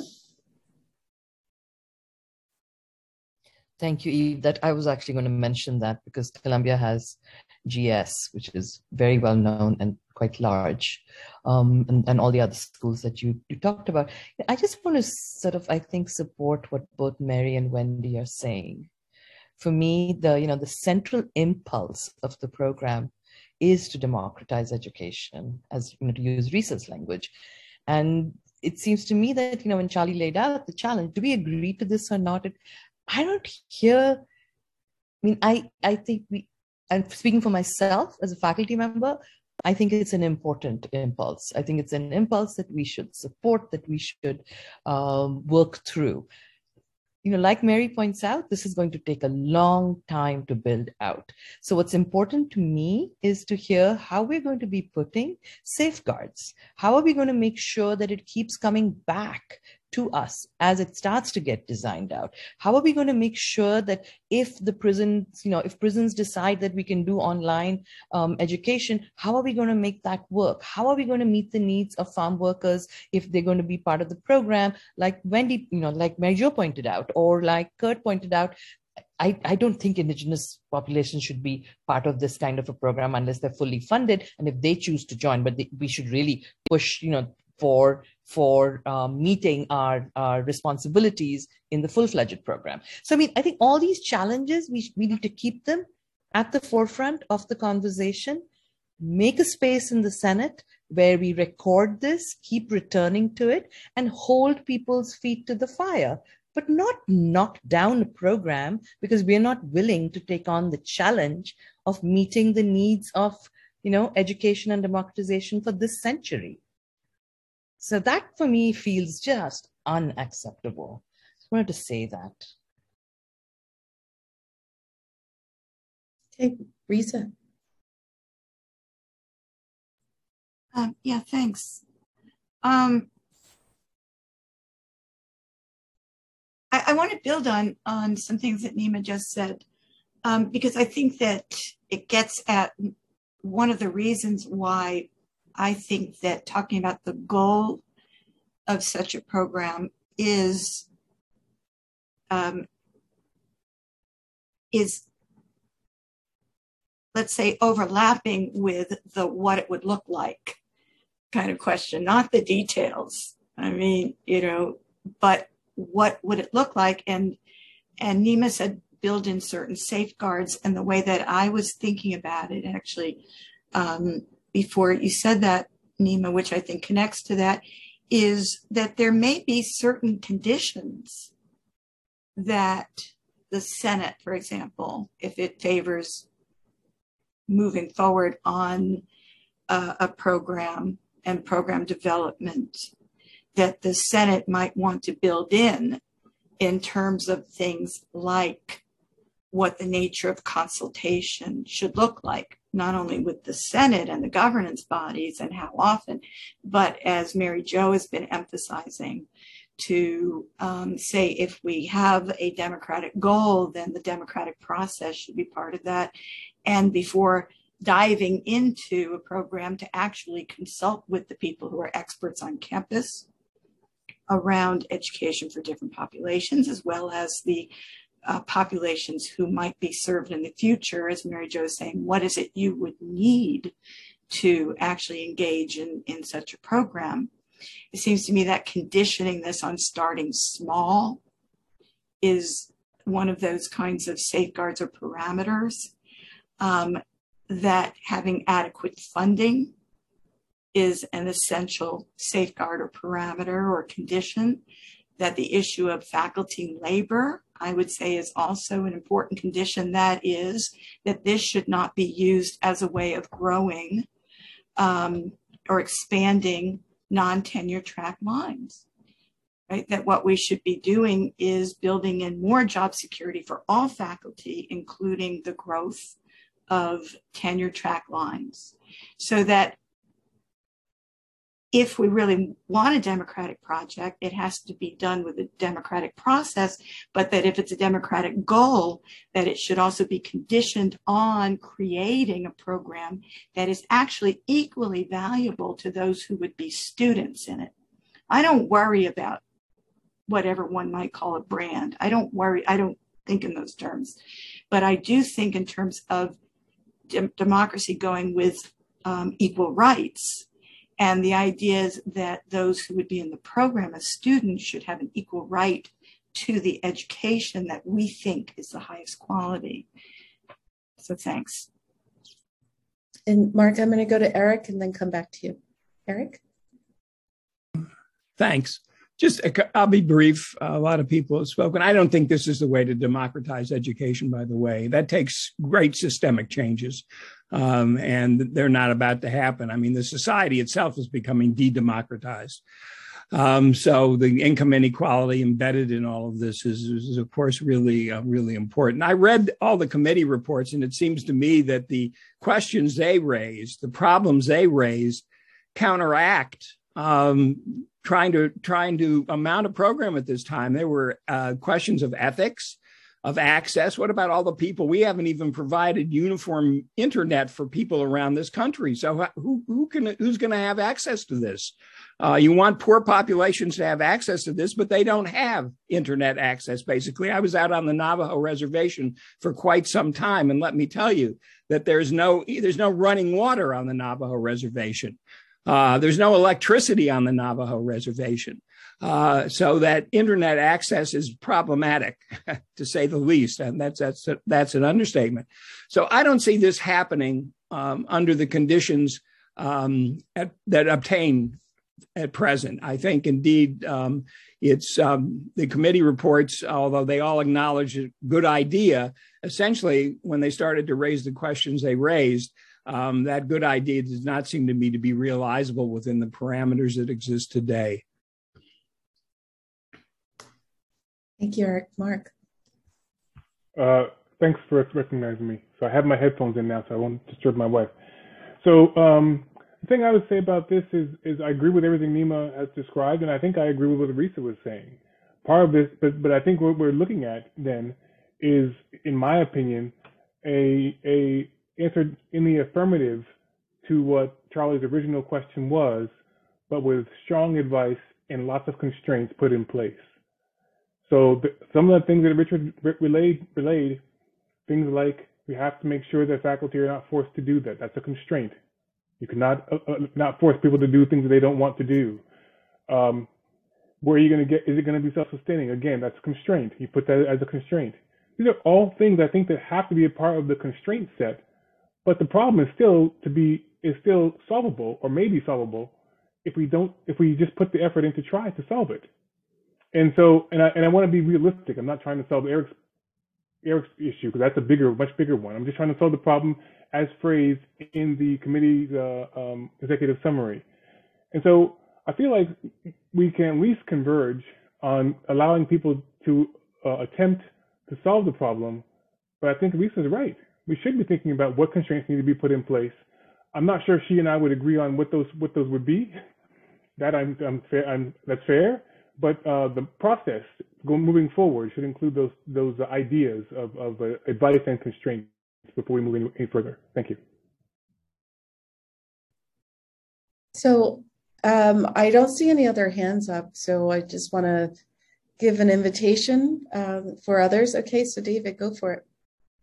Thank you, Eve. That I was actually going to mention that because Columbia has GS, which is very well known and quite large, and all the other schools that you talked about. I just want to sort of, I think, support what both Mary and Wendy are saying. For me, the central impulse of the program is to democratize education, as to use Risa's language. And it seems to me that when Charlie laid out the challenge, do we agree to this or not? I don't hear. I think I'm speaking for myself as a faculty member. I think it's an important impulse. I think it's an impulse that we should support, that we should work through. Like Mary points out, this is going to take a long time to build out. So what's important to me is to hear how we're going to be putting safeguards. How are we going to make sure that it keeps coming back to us as it starts to get designed out? How are we going to make sure that if the prisons, if prisons decide that we can do online education, how are we going to make that work? How are we going to meet the needs of farm workers if they're going to be part of the program? Like Wendy, like Mary Jo pointed out, or like Kurt pointed out, I don't think Indigenous populations should be part of this kind of a program unless they're fully funded and if they choose to join, but we should really push, for meeting our responsibilities in the full-fledged program. So, I think all these challenges, we need to keep them at the forefront of the conversation, make a space in the Senate where we record this, keep returning to it, and hold people's feet to the fire, but not knock down a program because we're not willing to take on the challenge of meeting the needs of, education and democratization for this century. So that for me feels just unacceptable. Just wanted to say that. Okay, Risa. Yeah, thanks. I want to build on some things that Nima just said, because I think that it gets at one of the reasons why I think that talking about the goal of such a program is let's say overlapping with the what it would look like kind of question, not the details. But what would it look like? And Nima said build in certain safeguards, and the way that I was thinking about it actually before you said that, Nima, which I think connects to that, is that there may be certain conditions that the Senate, for example, if it favors moving forward on a program and program development, that the Senate might want to build in terms of things like what the nature of consultation should look like, not only with the Senate and the governance bodies and how often, but as Mary Jo has been emphasizing, to say if we have a democratic goal, then the democratic process should be part of that. And before diving into a program, to actually consult with the people who are experts on campus around education for different populations, as well as the populations who might be served in the future. As Mary Jo is saying, what is it you would need to actually engage in such a program? It seems to me that conditioning this on starting small is one of those kinds of safeguards or parameters, that having adequate funding is an essential safeguard or parameter or condition, that the issue of faculty labor, I would say, is also an important condition. That is, that this should not be used as a way of growing or expanding non-tenure track lines, right? That what we should be doing is building in more job security for all faculty, including the growth of tenure track lines, so that if we really want a democratic project, it has to be done with a democratic process, but that if it's a democratic goal, that it should also be conditioned on creating a program that is actually equally valuable to those who would be students in it. I don't worry about whatever one might call a brand. I don't think in those terms, but I do think in terms of democracy going with equal rights. And the idea is that those who would be in the program as students should have an equal right to the education that we think is the highest quality. So thanks. And Mark, I'm going to go to Eric and then come back to you. Eric? Thanks. I'll be brief. A lot of people have spoken. I don't think this is the way to democratize education, by the way. That takes great systemic changes, and they're not about to happen. I mean, the society itself is becoming de-democratized. So the income inequality embedded in all of this is of course, really important. I read all the committee reports, and it seems to me that the questions they raised, the problems they raised, counteract trying to mount a program at this time. There were questions of ethics, of access. What about all the people? We haven't even provided uniform internet for people around this country. So who's going to have access to this? You want poor populations to have access to this, but they don't have internet access, basically. I was out on the Navajo reservation for quite some time, and let me tell you that there's no running water on the Navajo reservation. There's no electricity on the Navajo reservation. So that internet access is problematic, to say the least, and that's an understatement. So I don't see this happening under the conditions that obtain at present. I think indeed it's the committee reports, although they all acknowledge a good idea, essentially when they started to raise the questions they raised, that good idea does not seem to me to be realizable within the parameters that exist today. Thank you, Eric. Mark. Thanks for recognizing me. So I have my headphones in now, so I won't disturb my wife. So the thing I would say about this is I agree with everything Nima has described, and I think I agree with what Risa was saying. Part of this, but I think what we're looking at then is, in my opinion, a answer in the affirmative to what Charlie's original question was, but with strong advice and lots of constraints put in place. So some of the things that Richard relayed, things like we have to make sure that faculty are not forced to do that. That's a constraint. You cannot not force people to do things that they don't want to do. Where are you going to get? Is it going to be self-sustaining? Again, that's a constraint. You put that as a constraint. These are all things I think that have to be a part of the constraint set. But the problem is still solvable, or maybe solvable, if we just put the effort in to try to solve it. And so, and I want to be realistic. I'm not trying to solve Eric's issue, because that's a much bigger one. I'm just trying to solve the problem as phrased in the committee's executive summary. And so I feel like we can at least converge on allowing people to attempt to solve the problem. But I think Lisa's right. We should be thinking about what constraints need to be put in place. I'm not sure she and I would agree on what those would be. That's fair. But the process moving forward should include those ideas of advice and constraints before we move any further. Thank you. So I don't see any other hands up, so I just want to give an invitation for others. Okay, so David, go for it.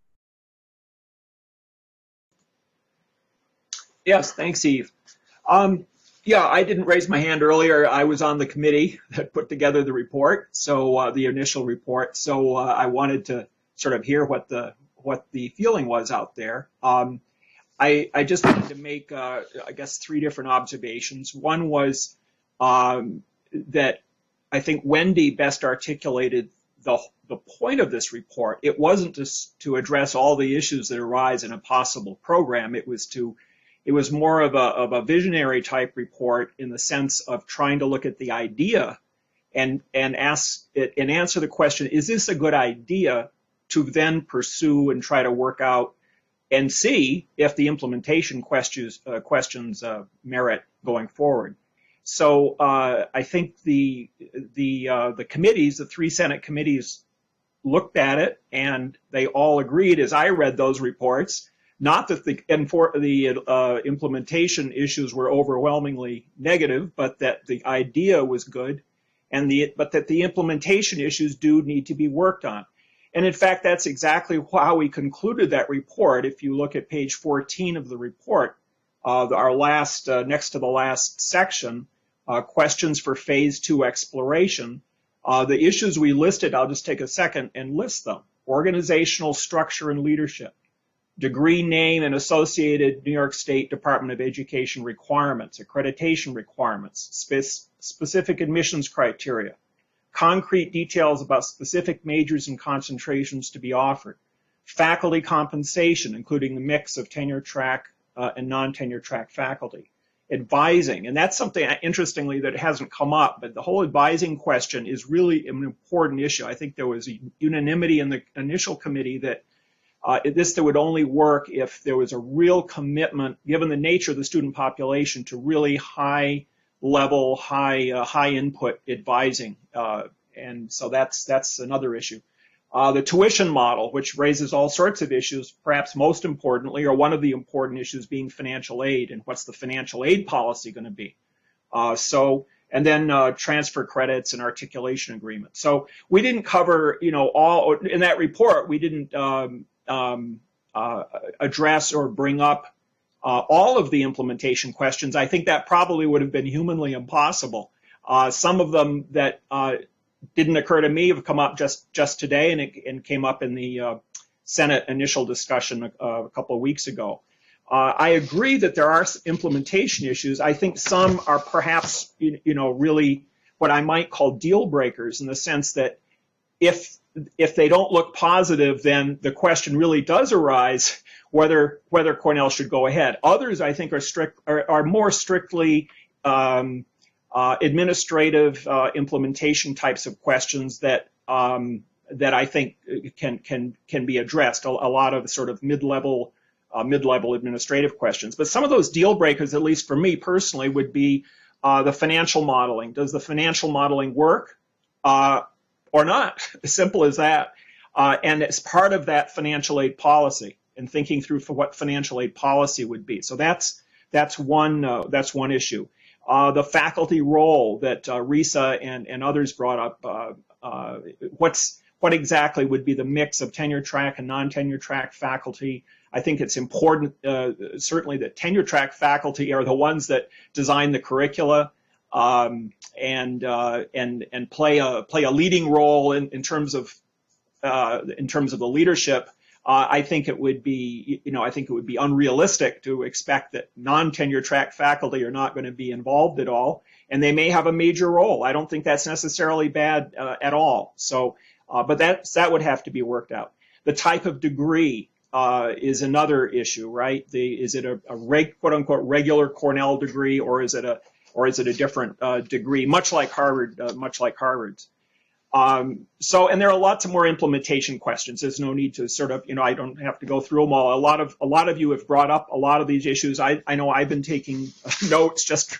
Yes, thanks, Eve. Yeah, I didn't raise my hand earlier. I was on the committee that put together the report, so the initial report. So I wanted to sort of hear what the feeling was out there. I just wanted to make, I guess, 3 different observations. One was that I think Wendy best articulated the point of this report. It wasn't just to address all the issues that arise in a possible program. It was more of a visionary type report in the sense of trying to look at the idea and answer the question, is this a good idea, to then pursue and try to work out and see if the implementation questions merit going forward. So I think the committees, the 3 Senate committees, looked at it and they all agreed, as I read those reports, not that the implementation issues were overwhelmingly negative, but that the idea was good, but that the implementation issues do need to be worked on. And in fact, that's exactly how we concluded that report. If you look at page 14 of the report, our last, next to the last section, questions for phase 2 exploration, the issues we listed, I'll just take a second and list them. Organizational structure and leadership, degree name and associated New York State Department of Education requirements, accreditation requirements, specific admissions criteria, concrete details about specific majors and concentrations to be offered, faculty compensation, including the mix of tenure track and non-tenure track faculty, advising, and that's something, interestingly, that hasn't come up, but the whole advising question is really an important issue. I think there was a unanimity in the initial committee that this would only work if there was a real commitment, given the nature of the student population, to really high level, high input advising. And so that's another issue. The tuition model, which raises all sorts of issues, perhaps most importantly, or one of the important issues being financial aid, and what's the financial aid policy going to be? And then transfer credits and articulation agreements. So we didn't cover, all in that report. We didn't address or bring up all of the implementation questions. I think that probably would have been humanly impossible. Some of them that didn't occur to me have come up just today, and came up in the Senate initial discussion a couple of weeks ago. I agree that there are implementation issues. I think some are perhaps, really what I might call deal breakers, in the sense that if they don't look positive, then the question really does arise whether Cornell should go ahead. Others, I think, are more strictly administrative implementation types of questions that I think can be addressed. A lot of sort of mid-level administrative questions. But some of those deal breakers, at least for me personally, would be the financial modeling. Does the financial modeling work or not? As simple as that. And it's part of that financial aid policy, and thinking through for what financial aid policy would be. So that's one issue. The faculty role that Risa and others brought up. What exactly would be the mix of tenure track and non-tenure track faculty? I think it's important, certainly, that tenure track faculty are the ones that design the curricula and play a leading role in terms of the leadership. I think it would be, unrealistic to expect that non-tenure track faculty are not going to be involved at all, and they may have a major role. I don't think that's necessarily bad at all. So, but that would have to be worked out. The type of degree is another issue, right? Is it a quote unquote regular Cornell degree, or is it or is it a different degree, much like Harvard's. And there are lots of more implementation questions. There's no need to sort of, I don't have to go through them all. A lot of you have brought up a lot of these issues. I know I've been taking notes just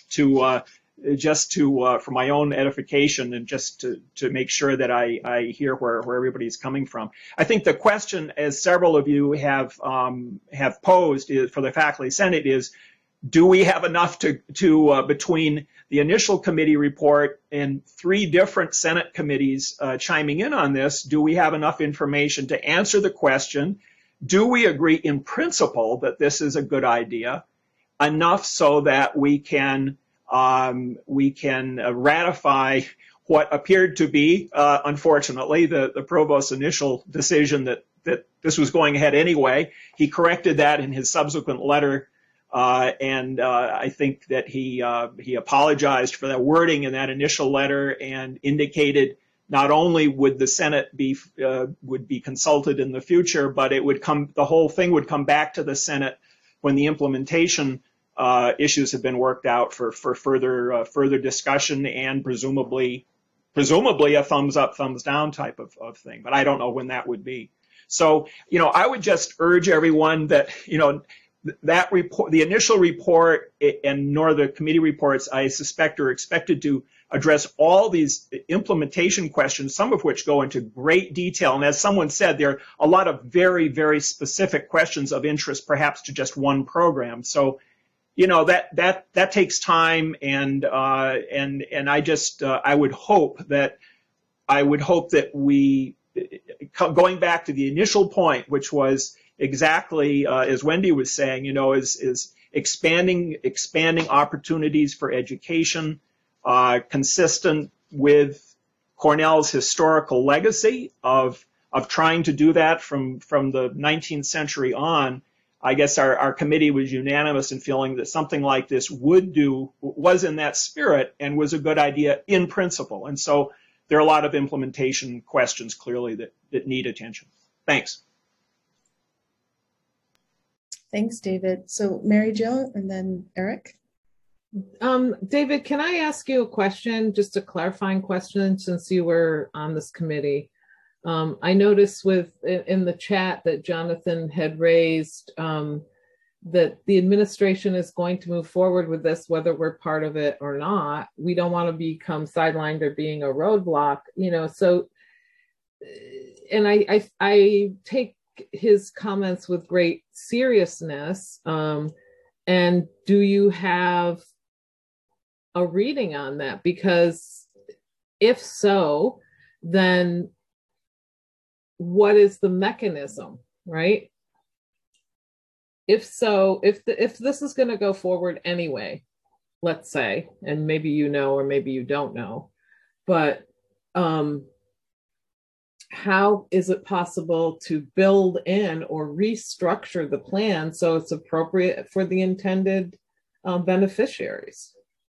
for my own edification and just to make sure that I hear where everybody's coming from. I think the question, as several of you have posed for the Faculty Senate, is, do we have enough to between the initial committee report and 3 different Senate committees chiming in on this, do we have enough information to answer the question, do we agree in principle that this is a good idea, enough so that we can ratify what appeared to be, unfortunately, the provost's initial decision that this was going ahead anyway. He corrected that in his subsequent letter. I think that he apologized for that wording in that initial letter and indicated not only would the Senate be consulted in the future, but the whole thing would come back to the Senate when the implementation issues have been worked out for further discussion and presumably a thumbs up, thumbs down type of thing. But I don't know when that would be. So, I would just urge everyone that, that report, the initial report, and nor the committee reports, I suspect, are expected to address all these implementation questions, some of which go into great detail. And as someone said, there are a lot of very, very specific questions of interest, perhaps to just one program. So, that takes time, and I just I would hope that we, going back to the initial point, which was exactly as Wendy was saying, is expanding opportunities for education, consistent with Cornell's historical legacy of trying to do that from the 19th century on. I guess our committee was unanimous in feeling that something like this was in that spirit and was a good idea in principle. And so there are a lot of implementation questions clearly that need attention. Thanks. Thanks, David. So Mary Jo and then Eric. David, can I ask you a question, just a clarifying question, since you were on this committee? I noticed in the chat that Jonathan had raised that the administration is going to move forward with this, whether we're part of it or not. We don't want to become sidelined or being a roadblock, so, and I take his comments with great seriousness. And do you have a reading on that? Because if so, then what is the mechanism, right? If so, if this is going to go forward anyway, let's say, and maybe or maybe you don't know, but how is it possible to build in or restructure the plan so it's appropriate for the intended beneficiaries?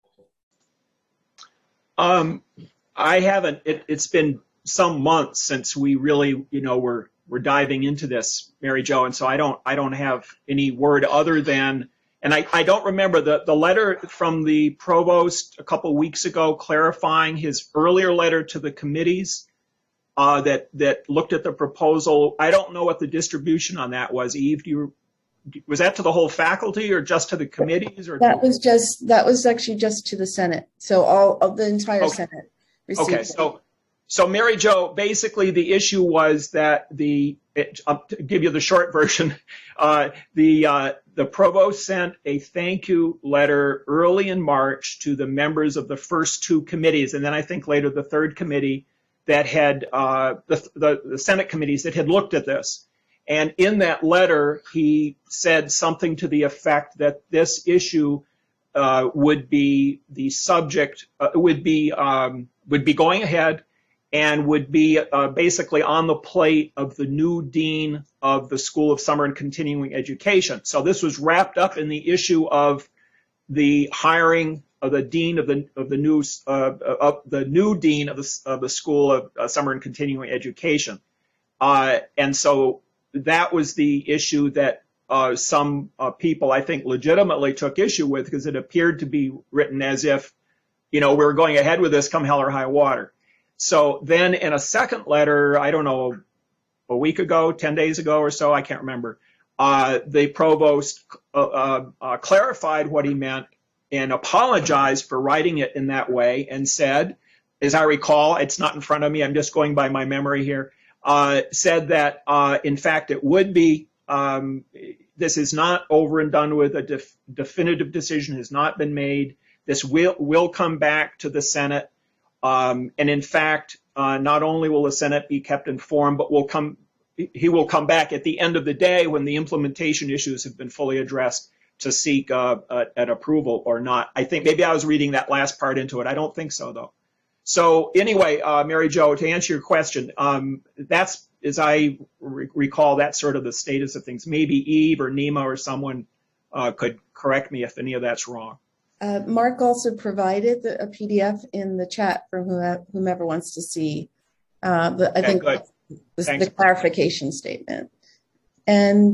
I haven't. It's been some months since we really, we're diving into this, Mary Jo, and so I don't have any word other than, and I don't remember the letter from the provost a couple weeks ago clarifying his earlier letter to the committees that looked at the proposal. I don't know what the distribution on that was. Eve, was that to the whole faculty or just to the committees? Or that was actually just to the Senate. So all of the entire Senate received it. So Mary Jo, basically the issue was that to give you the short version, the provost sent a thank you letter early in March to the members of the first 2 committees, and then I think later the 3rd committee that had the Senate committees that had looked at this. And in that letter, he said something to the effect that this issue would be the subject, would be going ahead and would be basically on the plate of the new dean of the School of Summer and Continuing Education. So this was wrapped up in the issue of the hiring of the dean of the new dean of the School of Summer and Continuing Education, and so that was the issue that some people, I think, legitimately took issue with, because it appeared to be written as if, we were going ahead with this come hell or high water. So then in a second letter, I don't know, a week ago, 10 days ago or so, I can't remember, the provost clarified what he meant and apologized for writing it in that way, and said, as I recall, it's not in front of me, I'm just going by my memory here, said that in fact it would be, this is not over and done with, a definitive decision has not been made. This will come back to the Senate. And in fact, not only will the Senate be kept informed, but he will come back at the end of the day when the implementation issues have been fully addressed to seek an approval or not. I think maybe I was reading that last part into it. I don't think so, though. So anyway, Mary Jo, to answer your question, that's, as I recall, that's sort of the status of things. Maybe Eve or Nima or someone could correct me if any of that's wrong. Mark also provided a PDF in the chat for whomever wants to see. I think the clarification statement. And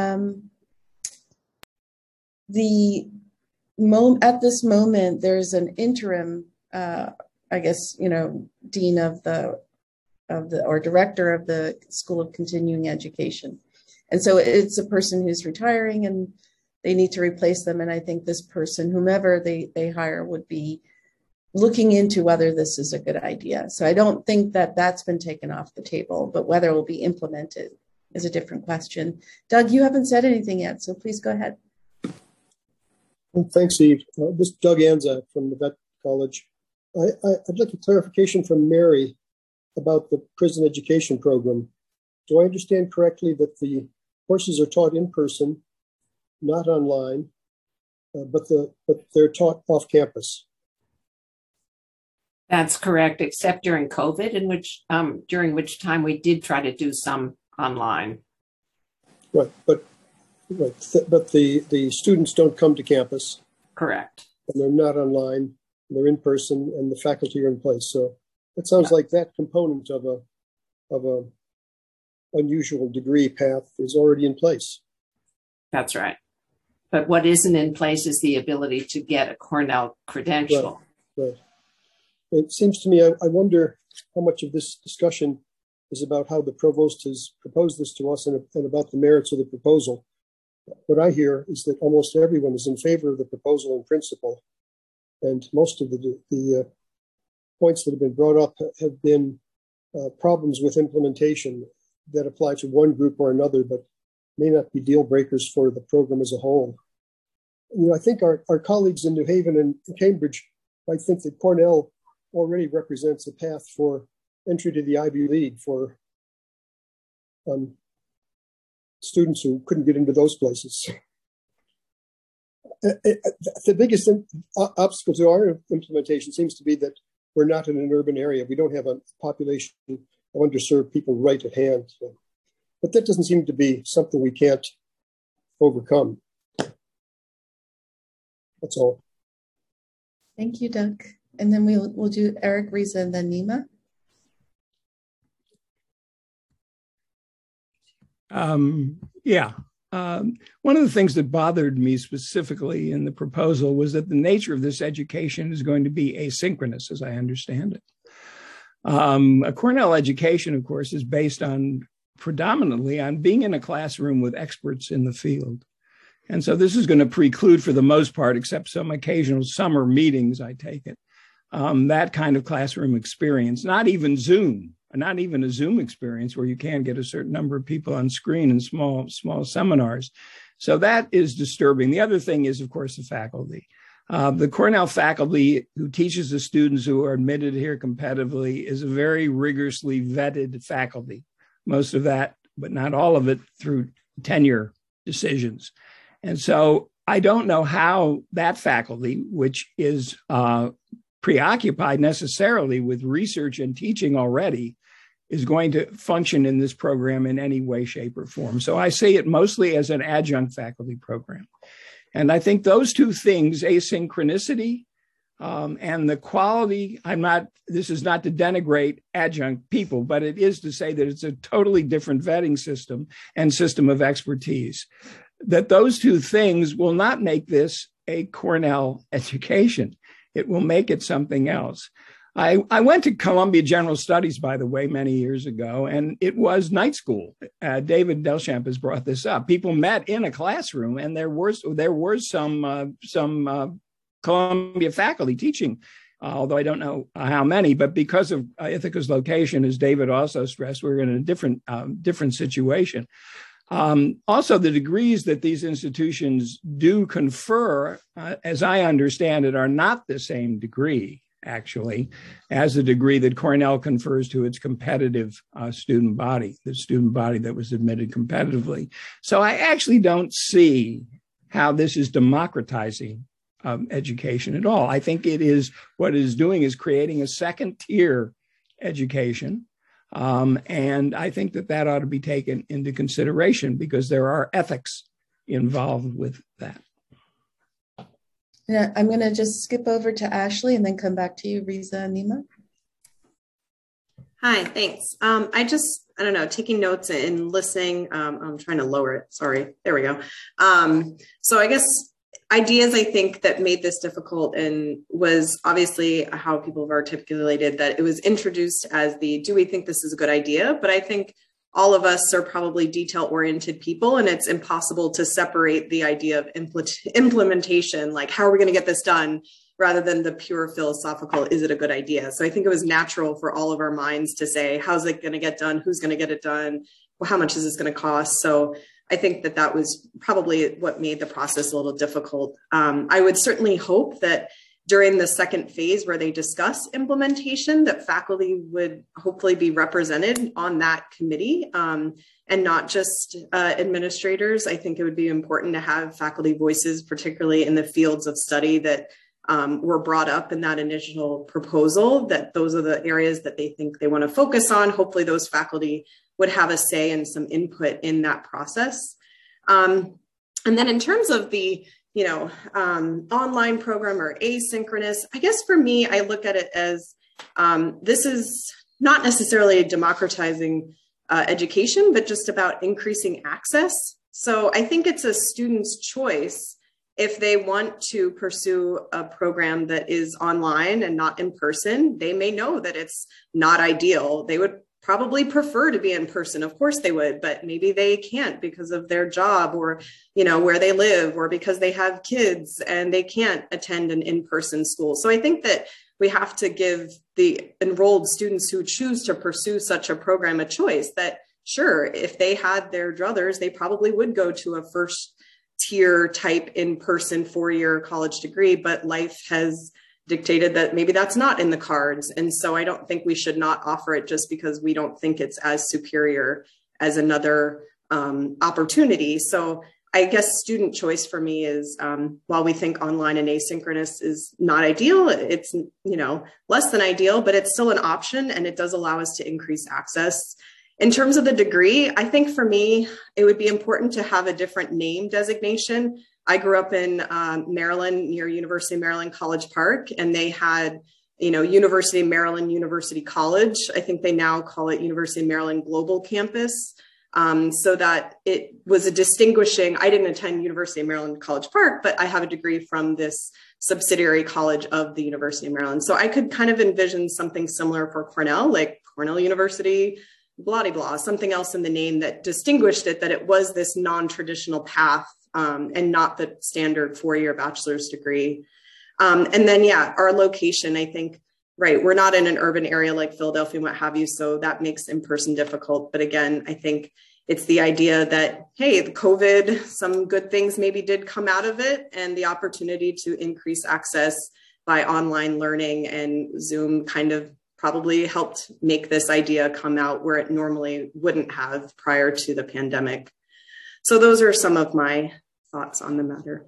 at this moment, there's an interim, I guess, dean of the or director of the School of Continuing Education. And so it's a person who's retiring and they need to replace them. And I think this person, whomever they hire, would be looking into whether this is a good idea. So I don't think that that's been taken off the table, but whether it will be implemented is a different question. Doug, you haven't said anything yet, so please go ahead. Thanks, Eve. This is Doug Anza from the Vet College. I'd like a clarification from Mary about the prison education program. Do I understand correctly that the courses are taught in person, not online, but they're taught off campus? That's correct, except during COVID, during which time we did try to do some online. Right, but the students don't come to campus. Correct. And they're not online, they're in person, and the faculty are in place. So it sounds like that component of a unusual degree path is already in place. That's right. But what isn't in place is the ability to get a Cornell credential. Right. It seems to me, I wonder how much of this discussion is about how the provost has proposed this to us and about the merits of the proposal. What I hear is that almost everyone is in favor of the proposal in principle. And most of the points that have been brought up have been problems with implementation that apply to one group or another, but may not be deal breakers for the program as a whole. I think our colleagues in New Haven and Cambridge might think that Cornell already represents a path for entry to the Ivy League for students who couldn't get into those places. The biggest obstacle to our implementation seems to be that we're not in an urban area. We don't have a population of underserved people right at hand. But that doesn't seem to be something we can't overcome. That's all. Thank you, Doug. And then we'll do Eric, Riza, and then Nima. One of the things that bothered me specifically in the proposal was that the nature of this education is going to be asynchronous, as I understand it. A Cornell education, of course, is based predominantly on being in a classroom with experts in the field. And so this is going to preclude, for the most part, except some occasional summer meetings, I take it, that kind of classroom experience, not even a Zoom experience where you can get a certain number of people on screen in small seminars. So that is disturbing. The other thing is, of course, the faculty. The Cornell faculty who teaches the students who are admitted here competitively is a very rigorously vetted faculty. Most of that, but not all of it, through tenure decisions. And so I don't know how that faculty, which is preoccupied necessarily with research and teaching already, is going to function in this program in any way, shape, or form. So I see it mostly as an adjunct faculty program. And I think those two things, asynchronicity and the quality, this is not to denigrate adjunct people, but it is to say that it's a totally different vetting system and system of expertise. that those two things will not make this a Cornell education. It will make it something else. I went to Columbia General Studies, by the way, many years ago, and it was night school. David Delchamp has brought this up. People met in a classroom, and there were some Columbia faculty teaching, although I don't know how many. But because of Ithaca's location, as David also stressed, we're in a different situation. Also, the degrees that these institutions do confer, as I understand it, are not the same degree, actually, as the degree that Cornell confers to its competitive student body, the student body that was admitted competitively. So I actually don't see how this is democratizing education at all. I think what it is doing is creating a second tier education. And I think that ought to be taken into consideration because there are ethics involved with that. Yeah, I'm going to just skip over to Ashley and then come back to you, Riza and Nima. Hi, thanks. I don't know, taking notes and listening. I'm trying to lower it. Sorry. There we go. So I guess ideas I think that made this difficult and was obviously how people have articulated that it was introduced as do we think this is a good idea? But I think all of us are probably detail-oriented people, and it's impossible to separate the idea of implementation, like how are we going to get this done, rather than the pure philosophical, is it a good idea? So I think it was natural for all of our minds to say, how's it going to get done? Who's going to get it done? Well, how much is this going to cost? So I think that was probably what made the process a little difficult. I would certainly hope that during the second phase where they discuss implementation, that faculty would hopefully be represented on that committee and not just administrators. I think it would be important to have faculty voices, particularly in the fields of study that were brought up in that initial proposal, that those are the areas that they think they want to focus on. Hopefully those faculty would have a say and some input in that process. And then in terms of the online program or asynchronous, I guess for me, I look at it as this is not necessarily democratizing education, but just about increasing access. So I think it's a student's choice if they want to pursue a program that is online and not in person. They may know that it's not ideal. They would probably prefer to be in person. Of course they would, but maybe they can't because of their job or, where they live, or because they have kids and they can't attend an in-person school. So I think that we have to give the enrolled students who choose to pursue such a program a choice that, sure, if they had their druthers, they probably would go to a first tier type in-person 4-year college degree, but life has dictated that maybe that's not in the cards. And so I don't think we should not offer it just because we don't think it's as superior as another opportunity. So I guess student choice for me is, while we think online and asynchronous is not ideal, it's, less than ideal, but it's still an option and it does allow us to increase access. In terms of the degree, I think for me, it would be important to have a different name designation. I grew up in Maryland, near University of Maryland College Park, and they had, University of Maryland University College. I think they now call it University of Maryland Global Campus, so that it was a distinguishing. I didn't attend University of Maryland College Park, but I have a degree from this subsidiary college of the University of Maryland. So I could kind of envision something similar for Cornell, like Cornell University, blah, blah, something else in the name that distinguished it, that it was this non-traditional path and not the standard 4-year bachelor's degree. And then, our location, I think, right, we're not in an urban area like Philadelphia and what have you, so that makes in-person difficult. But again, I think it's the idea that, hey, the COVID, some good things maybe did come out of it, and the opportunity to increase access by online learning, and Zoom kind of probably helped make this idea come out where it normally wouldn't have prior to the pandemic. So those are some of my thoughts on the matter.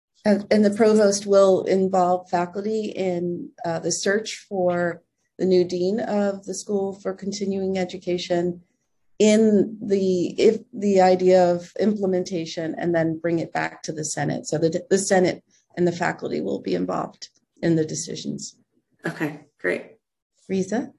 And the provost will involve faculty in the search for the new dean of the School for Continuing Education in the idea of implementation, and then bring it back to the Senate. So the Senate and the faculty will be involved in the decisions. Okay, great. Riza?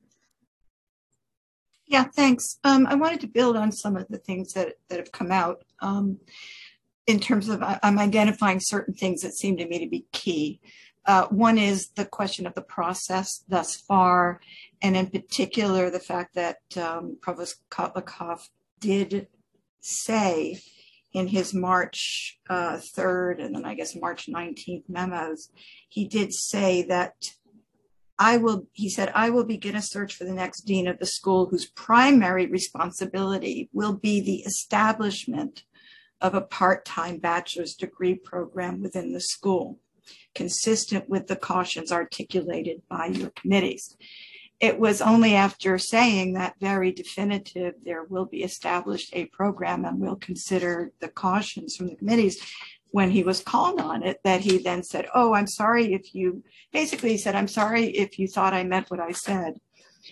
Yeah, thanks. I wanted to build on some of the things that have come out. in terms of, I'm identifying certain things that seem to me to be key. One is the question of the process thus far, and in particular, the fact that Provost Kotlikoff did say in his March 3rd and then I guess March 19th memos, he did say that I will begin a search for the next dean of the school whose primary responsibility will be the establishment of a part-time bachelor's degree program within the school, consistent with the cautions articulated by your committees. It was only after saying that very definitive, there will be established a program and we'll consider the cautions from the committees, when he was called on it, that he then said, oh, I'm sorry if you, basically he said, I'm sorry if you thought I meant what I said.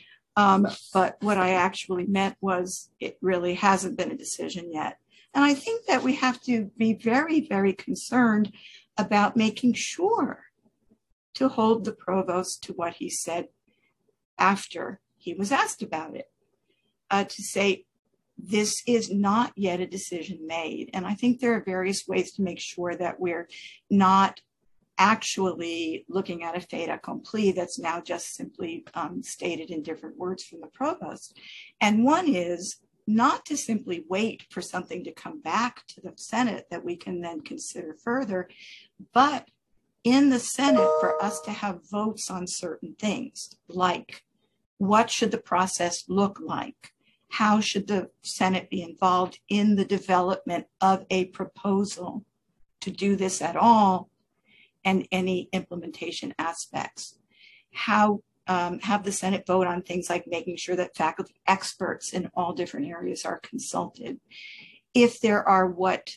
But what I actually meant was it really hasn't been a decision yet. And I think that we have to be very, very concerned about making sure to hold the provost to what he said after he was asked about it, to say, this is not yet a decision made. And I think there are various ways to make sure that we're not actually looking at a fait accompli that's now just simply stated in different words from the provost. And one is not to simply wait for something to come back to the Senate that we can then consider further, but in the Senate for us to have votes on certain things, like what should the process look like? How should the Senate be involved in the development of a proposal to do this at all, and any implementation aspects? How have the Senate vote on things like making sure that faculty experts in all different areas are consulted. If there are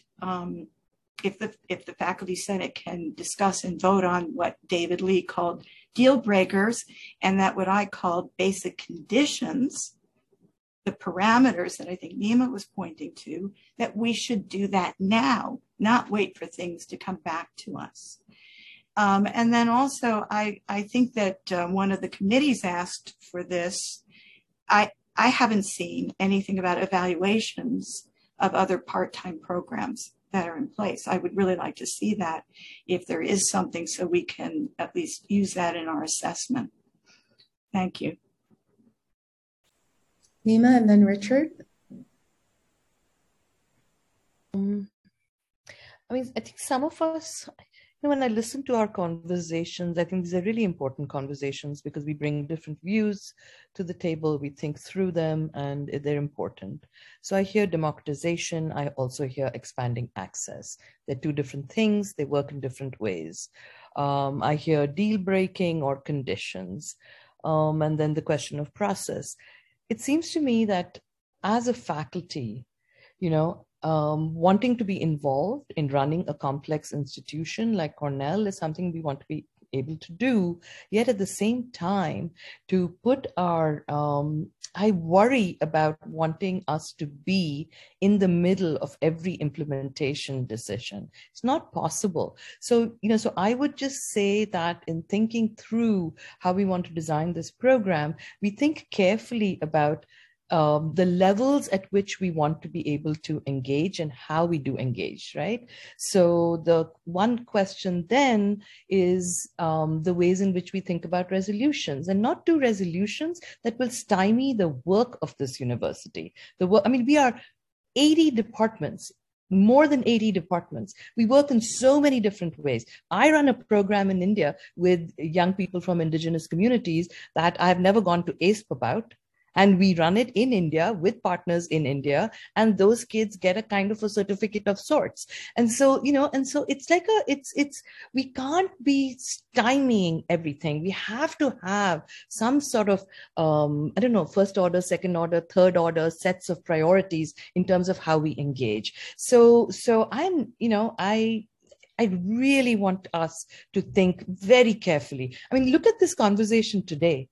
if the faculty Senate can discuss and vote on what David Lee called deal breakers, and that what I called basic conditions, the parameters that I think Nima was pointing to, that we should do that now, not wait for things to come back to us. And then also, I think that one of the committees asked for this. I haven't seen anything about evaluations of other part-time programs that are in place. I would really like to see that if there is something, so we can at least use that in our assessment. Thank you. Nima and then Richard. I mean, I think some of us, when I listen to our conversations, I think these are really important conversations because we bring different views to the table, we think through them, and they're important. So I hear democratization, I also hear expanding access. They're two different things, they work in different ways. I hear deal breaking or conditions, and then the question of process. It seems to me that as a faculty, wanting to be involved in running a complex institution like Cornell is something we want to be able to do, yet at the same time to put our, I worry about wanting us to be in the middle of every implementation decision. It's not possible. So, so I would just say that in thinking through how we want to design this program, we think carefully about the levels at which we want to be able to engage and how we do engage, right? So the one question then is the ways in which we think about resolutions, and not do resolutions that will stymie the work of this university. We are 80 departments, more than 80 departments. We work in so many different ways. I run a program in India with young people from indigenous communities that I've never gone to ASP about. And we run it in India with partners in India, and those kids get a kind of a certificate of sorts. And so, it's like we can't be stymieing everything. We have to have some sort of, first order, second order, third order sets of priorities in terms of how we engage. So I really want us to think very carefully. Look at this conversation today.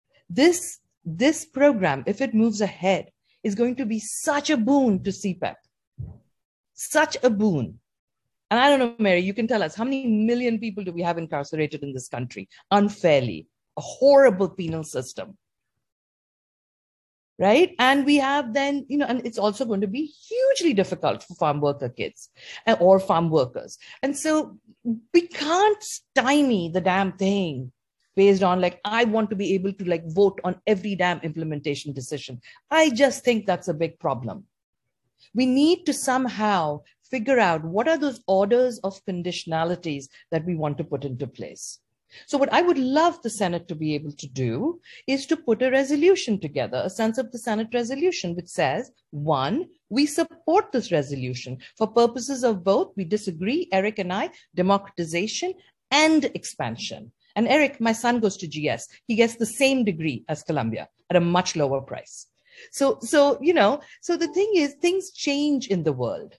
This program, if it moves ahead, is going to be such a boon to CPEP. Such a boon. And I don't know, Mary, you can tell us, how many million people do we have incarcerated in this country unfairly? A horrible penal system. right? And we have then, and it's also going to be hugely difficult for farm worker kids or farm workers. And so we can't stymie the damn thing based on I want to be able to vote on every damn implementation decision. I just think that's a big problem. We need to somehow figure out what are those orders of conditionalities that we want to put into place. So what I would love the Senate to be able to do is to put a resolution together, a sense of the Senate resolution, which says, 1, we support this resolution for purposes of both, we disagree, Eric and I, democratization and expansion. And Eric, my son goes to GS. He gets the same degree as Columbia at a much lower price. So the thing is, things change in the world.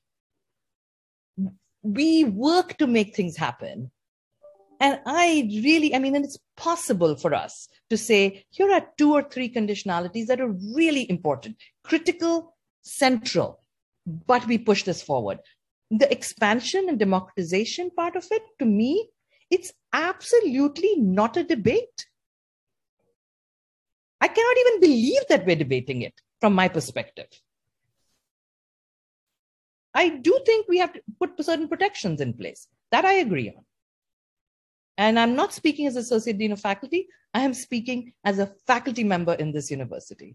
We work to make things happen. And and it's possible for us to say, here are 2 or 3 conditionalities that are really important, critical, central, but we push this forward. The expansion and democratization part of it, to me, it's absolutely not a debate. I cannot even believe that we're debating it from my perspective. I do think we have to put certain protections in place. That I agree on. And I'm not speaking as Associate Dean of Faculty. I am speaking as a faculty member in this university.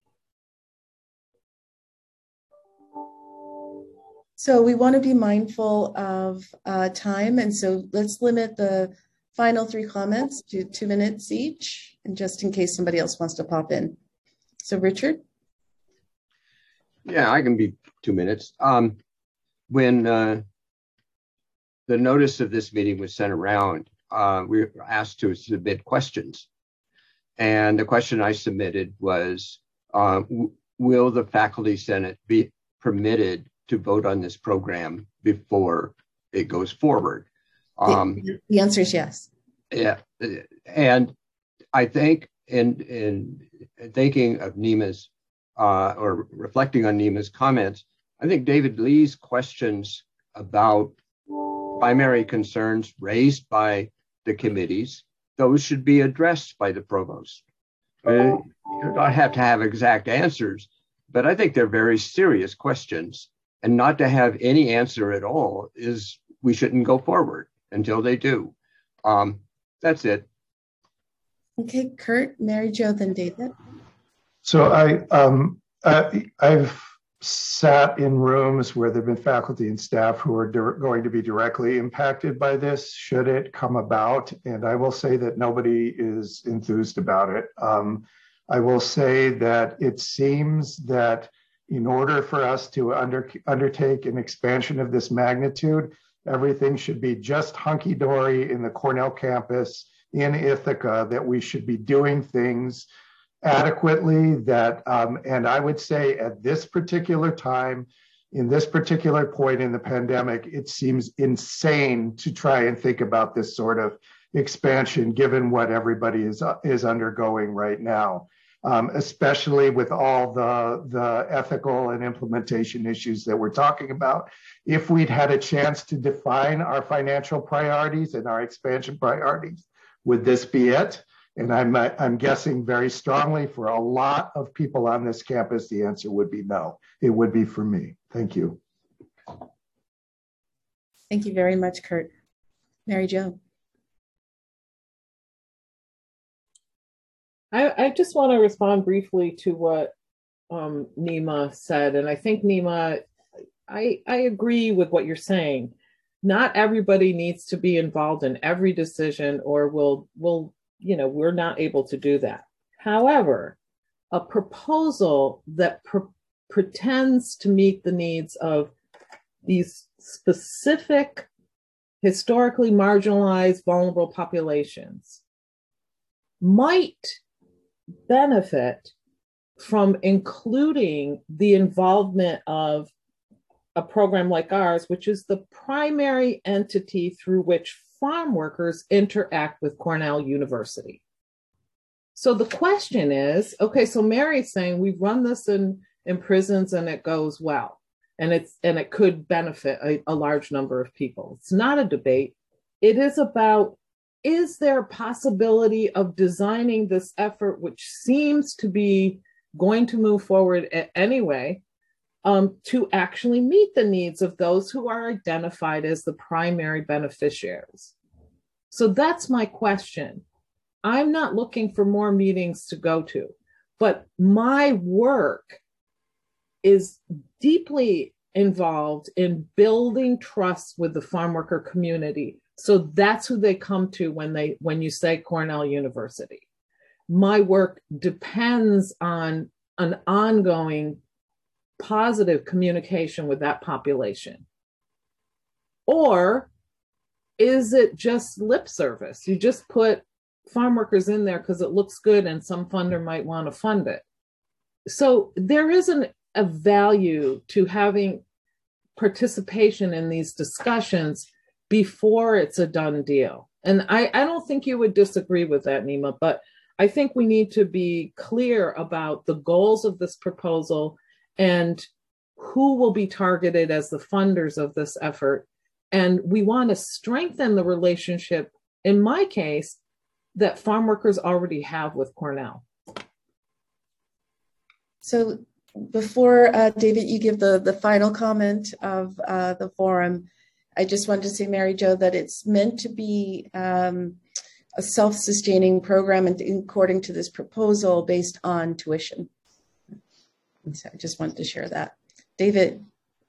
So we want to be mindful of time. And so let's limit the final 3 comments to 2 minutes each, and just in case somebody else wants to pop in. So Richard? Yeah, I can be 2 minutes. When the notice of this meeting was sent around, we were asked to submit questions. And the question I submitted was, will the Faculty Senate be permitted to vote on this program before it goes forward? The answer is yes. Yeah. And I think in thinking of Nima's, or reflecting on Nima's comments, I think David Lee's questions about primary concerns raised by the committees, those should be addressed by the provost. You don't have to have exact answers, but I think they're very serious questions, and not to have any answer at all is, we shouldn't go forward until they do. That's it. Okay, Kurt, Mary Jo, then David. So I've sat in rooms where there have been faculty and staff who are going to be directly impacted by this, should it come about. And I will say that nobody is enthused about it. I will say that it seems that in order for us to undertake an expansion of this magnitude, everything should be just hunky-dory in the Cornell campus in Ithaca, that we should be doing things adequately, that and I would say at this particular time, in this particular point in the pandemic, it seems insane to try and think about this sort of expansion given what everybody is undergoing right now, especially with all the ethical and implementation issues that we're talking about. If we'd had a chance to define our financial priorities and our expansion priorities, would this be it? And I'm guessing very strongly for a lot of people on this campus, the answer would be no. It would be for me. Thank you. Thank you very much, Kurt. Mary Jo. I just want to respond briefly to what Nima said. And I think, Nima, I agree with what you're saying. Not everybody needs to be involved in every decision, or we're not able to do that. However, a proposal that pretends to meet the needs of these specific historically marginalized, vulnerable populations might benefit from including the involvement of a program like ours, which is the primary entity through which farm workers interact with Cornell University. So the question is, okay, so Mary's saying we've run this in prisons and it goes well, and it could benefit a large number of people. It's not a debate. It is about, is there a possibility of designing this effort, which seems to be going to move forward anyway, to actually meet the needs of those who are identified as the primary beneficiaries. So that's my question. I'm not looking for more meetings to go to, but my work is deeply involved in building trust with the farm worker community. So that's who they come to when you say Cornell University. My work depends on an ongoing positive communication with that population. Or is it just lip service? You just put farm workers in there because it looks good and some funder might want to fund it. So there isn't a value to having participation in these discussions before it's a done deal. And I don't think you would disagree with that, Nima, but I think we need to be clear about the goals of this proposal and who will be targeted as the funders of this effort. And we want to strengthen the relationship, in my case, that farm workers already have with Cornell. So before, David, you give the final comment of the forum, I just wanted to say, Mary Jo, that it's meant to be a self-sustaining program and according to this proposal based on tuition. And so I just wanted to share that. David.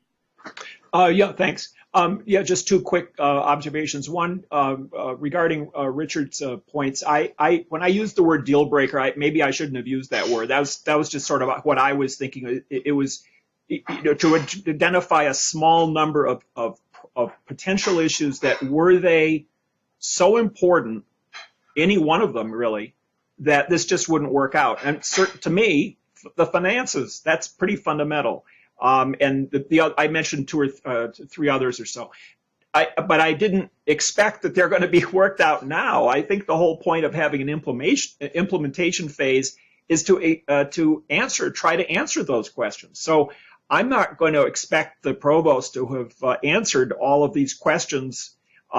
Yeah, thanks. Yeah, just two quick observations. One, regarding Richard's points, when I used the word deal breaker, maybe I shouldn't have used that word. That was just sort of what I was thinking. It was, to identify a small number of potential issues that were they so important, any one of them really, that this just wouldn't work out. And to me, the finances, that's pretty fundamental. And I mentioned two or three others or so. But I didn't expect that they're going to be worked out now. I think the whole point of having an implementation phase is to try to answer those questions. So I'm not going to expect the provost to have answered all of these questions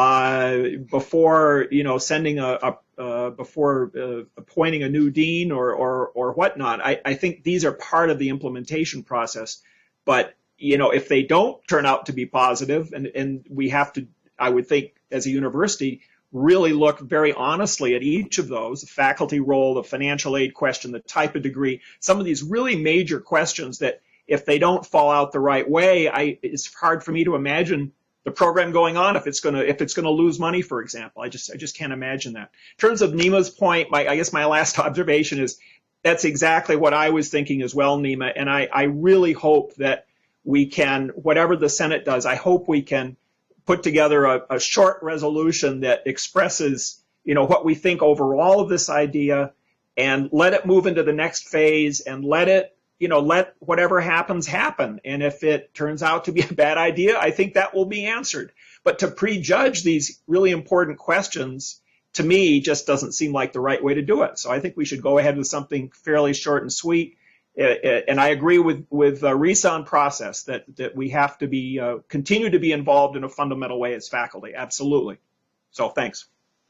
before sending before appointing a new dean or whatnot. I think these are part of the implementation process. But if they don't turn out to be positive, and we have to, I would think, as a university, really look very honestly at each of those: the faculty role, the financial aid question, the type of degree, some of these really major questions that, if they don't fall out the right way, it's hard for me to imagine the program going on if it's going to lose money, for example. I just can't imagine that. In terms of Nima's point, I guess my last observation is that's exactly what I was thinking as well, Nima. And I really hope that we can, whatever the Senate does, I hope we can put together a short resolution that expresses, what we think overall of this idea, and let it move into the next phase, and let whatever happens happen. And if it turns out to be a bad idea, I think that will be answered. But to prejudge these really important questions, to me, just doesn't seem like the right way to do it. So I think we should go ahead with something fairly short and sweet. And I agree with Risa on process that we have to be continue to be involved in a fundamental way as faculty. Absolutely. So thanks.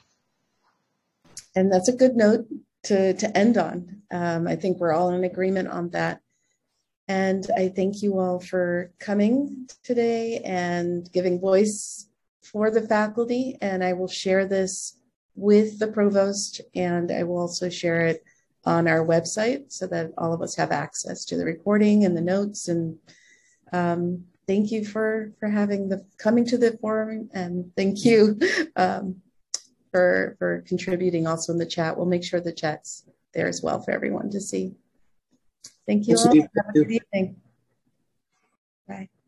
And that's a good note to end on. I think we're all in agreement on that. And I thank you all for coming today and giving voice for the faculty. And I will share this with the provost, and I will also share it on our website so that all of us have access to the recording and the notes. And thank you for coming to the forum, and thank you for contributing also in the chat. We'll make sure the chat's there as well for everyone to see. Thank you all. Have a good evening. Bye.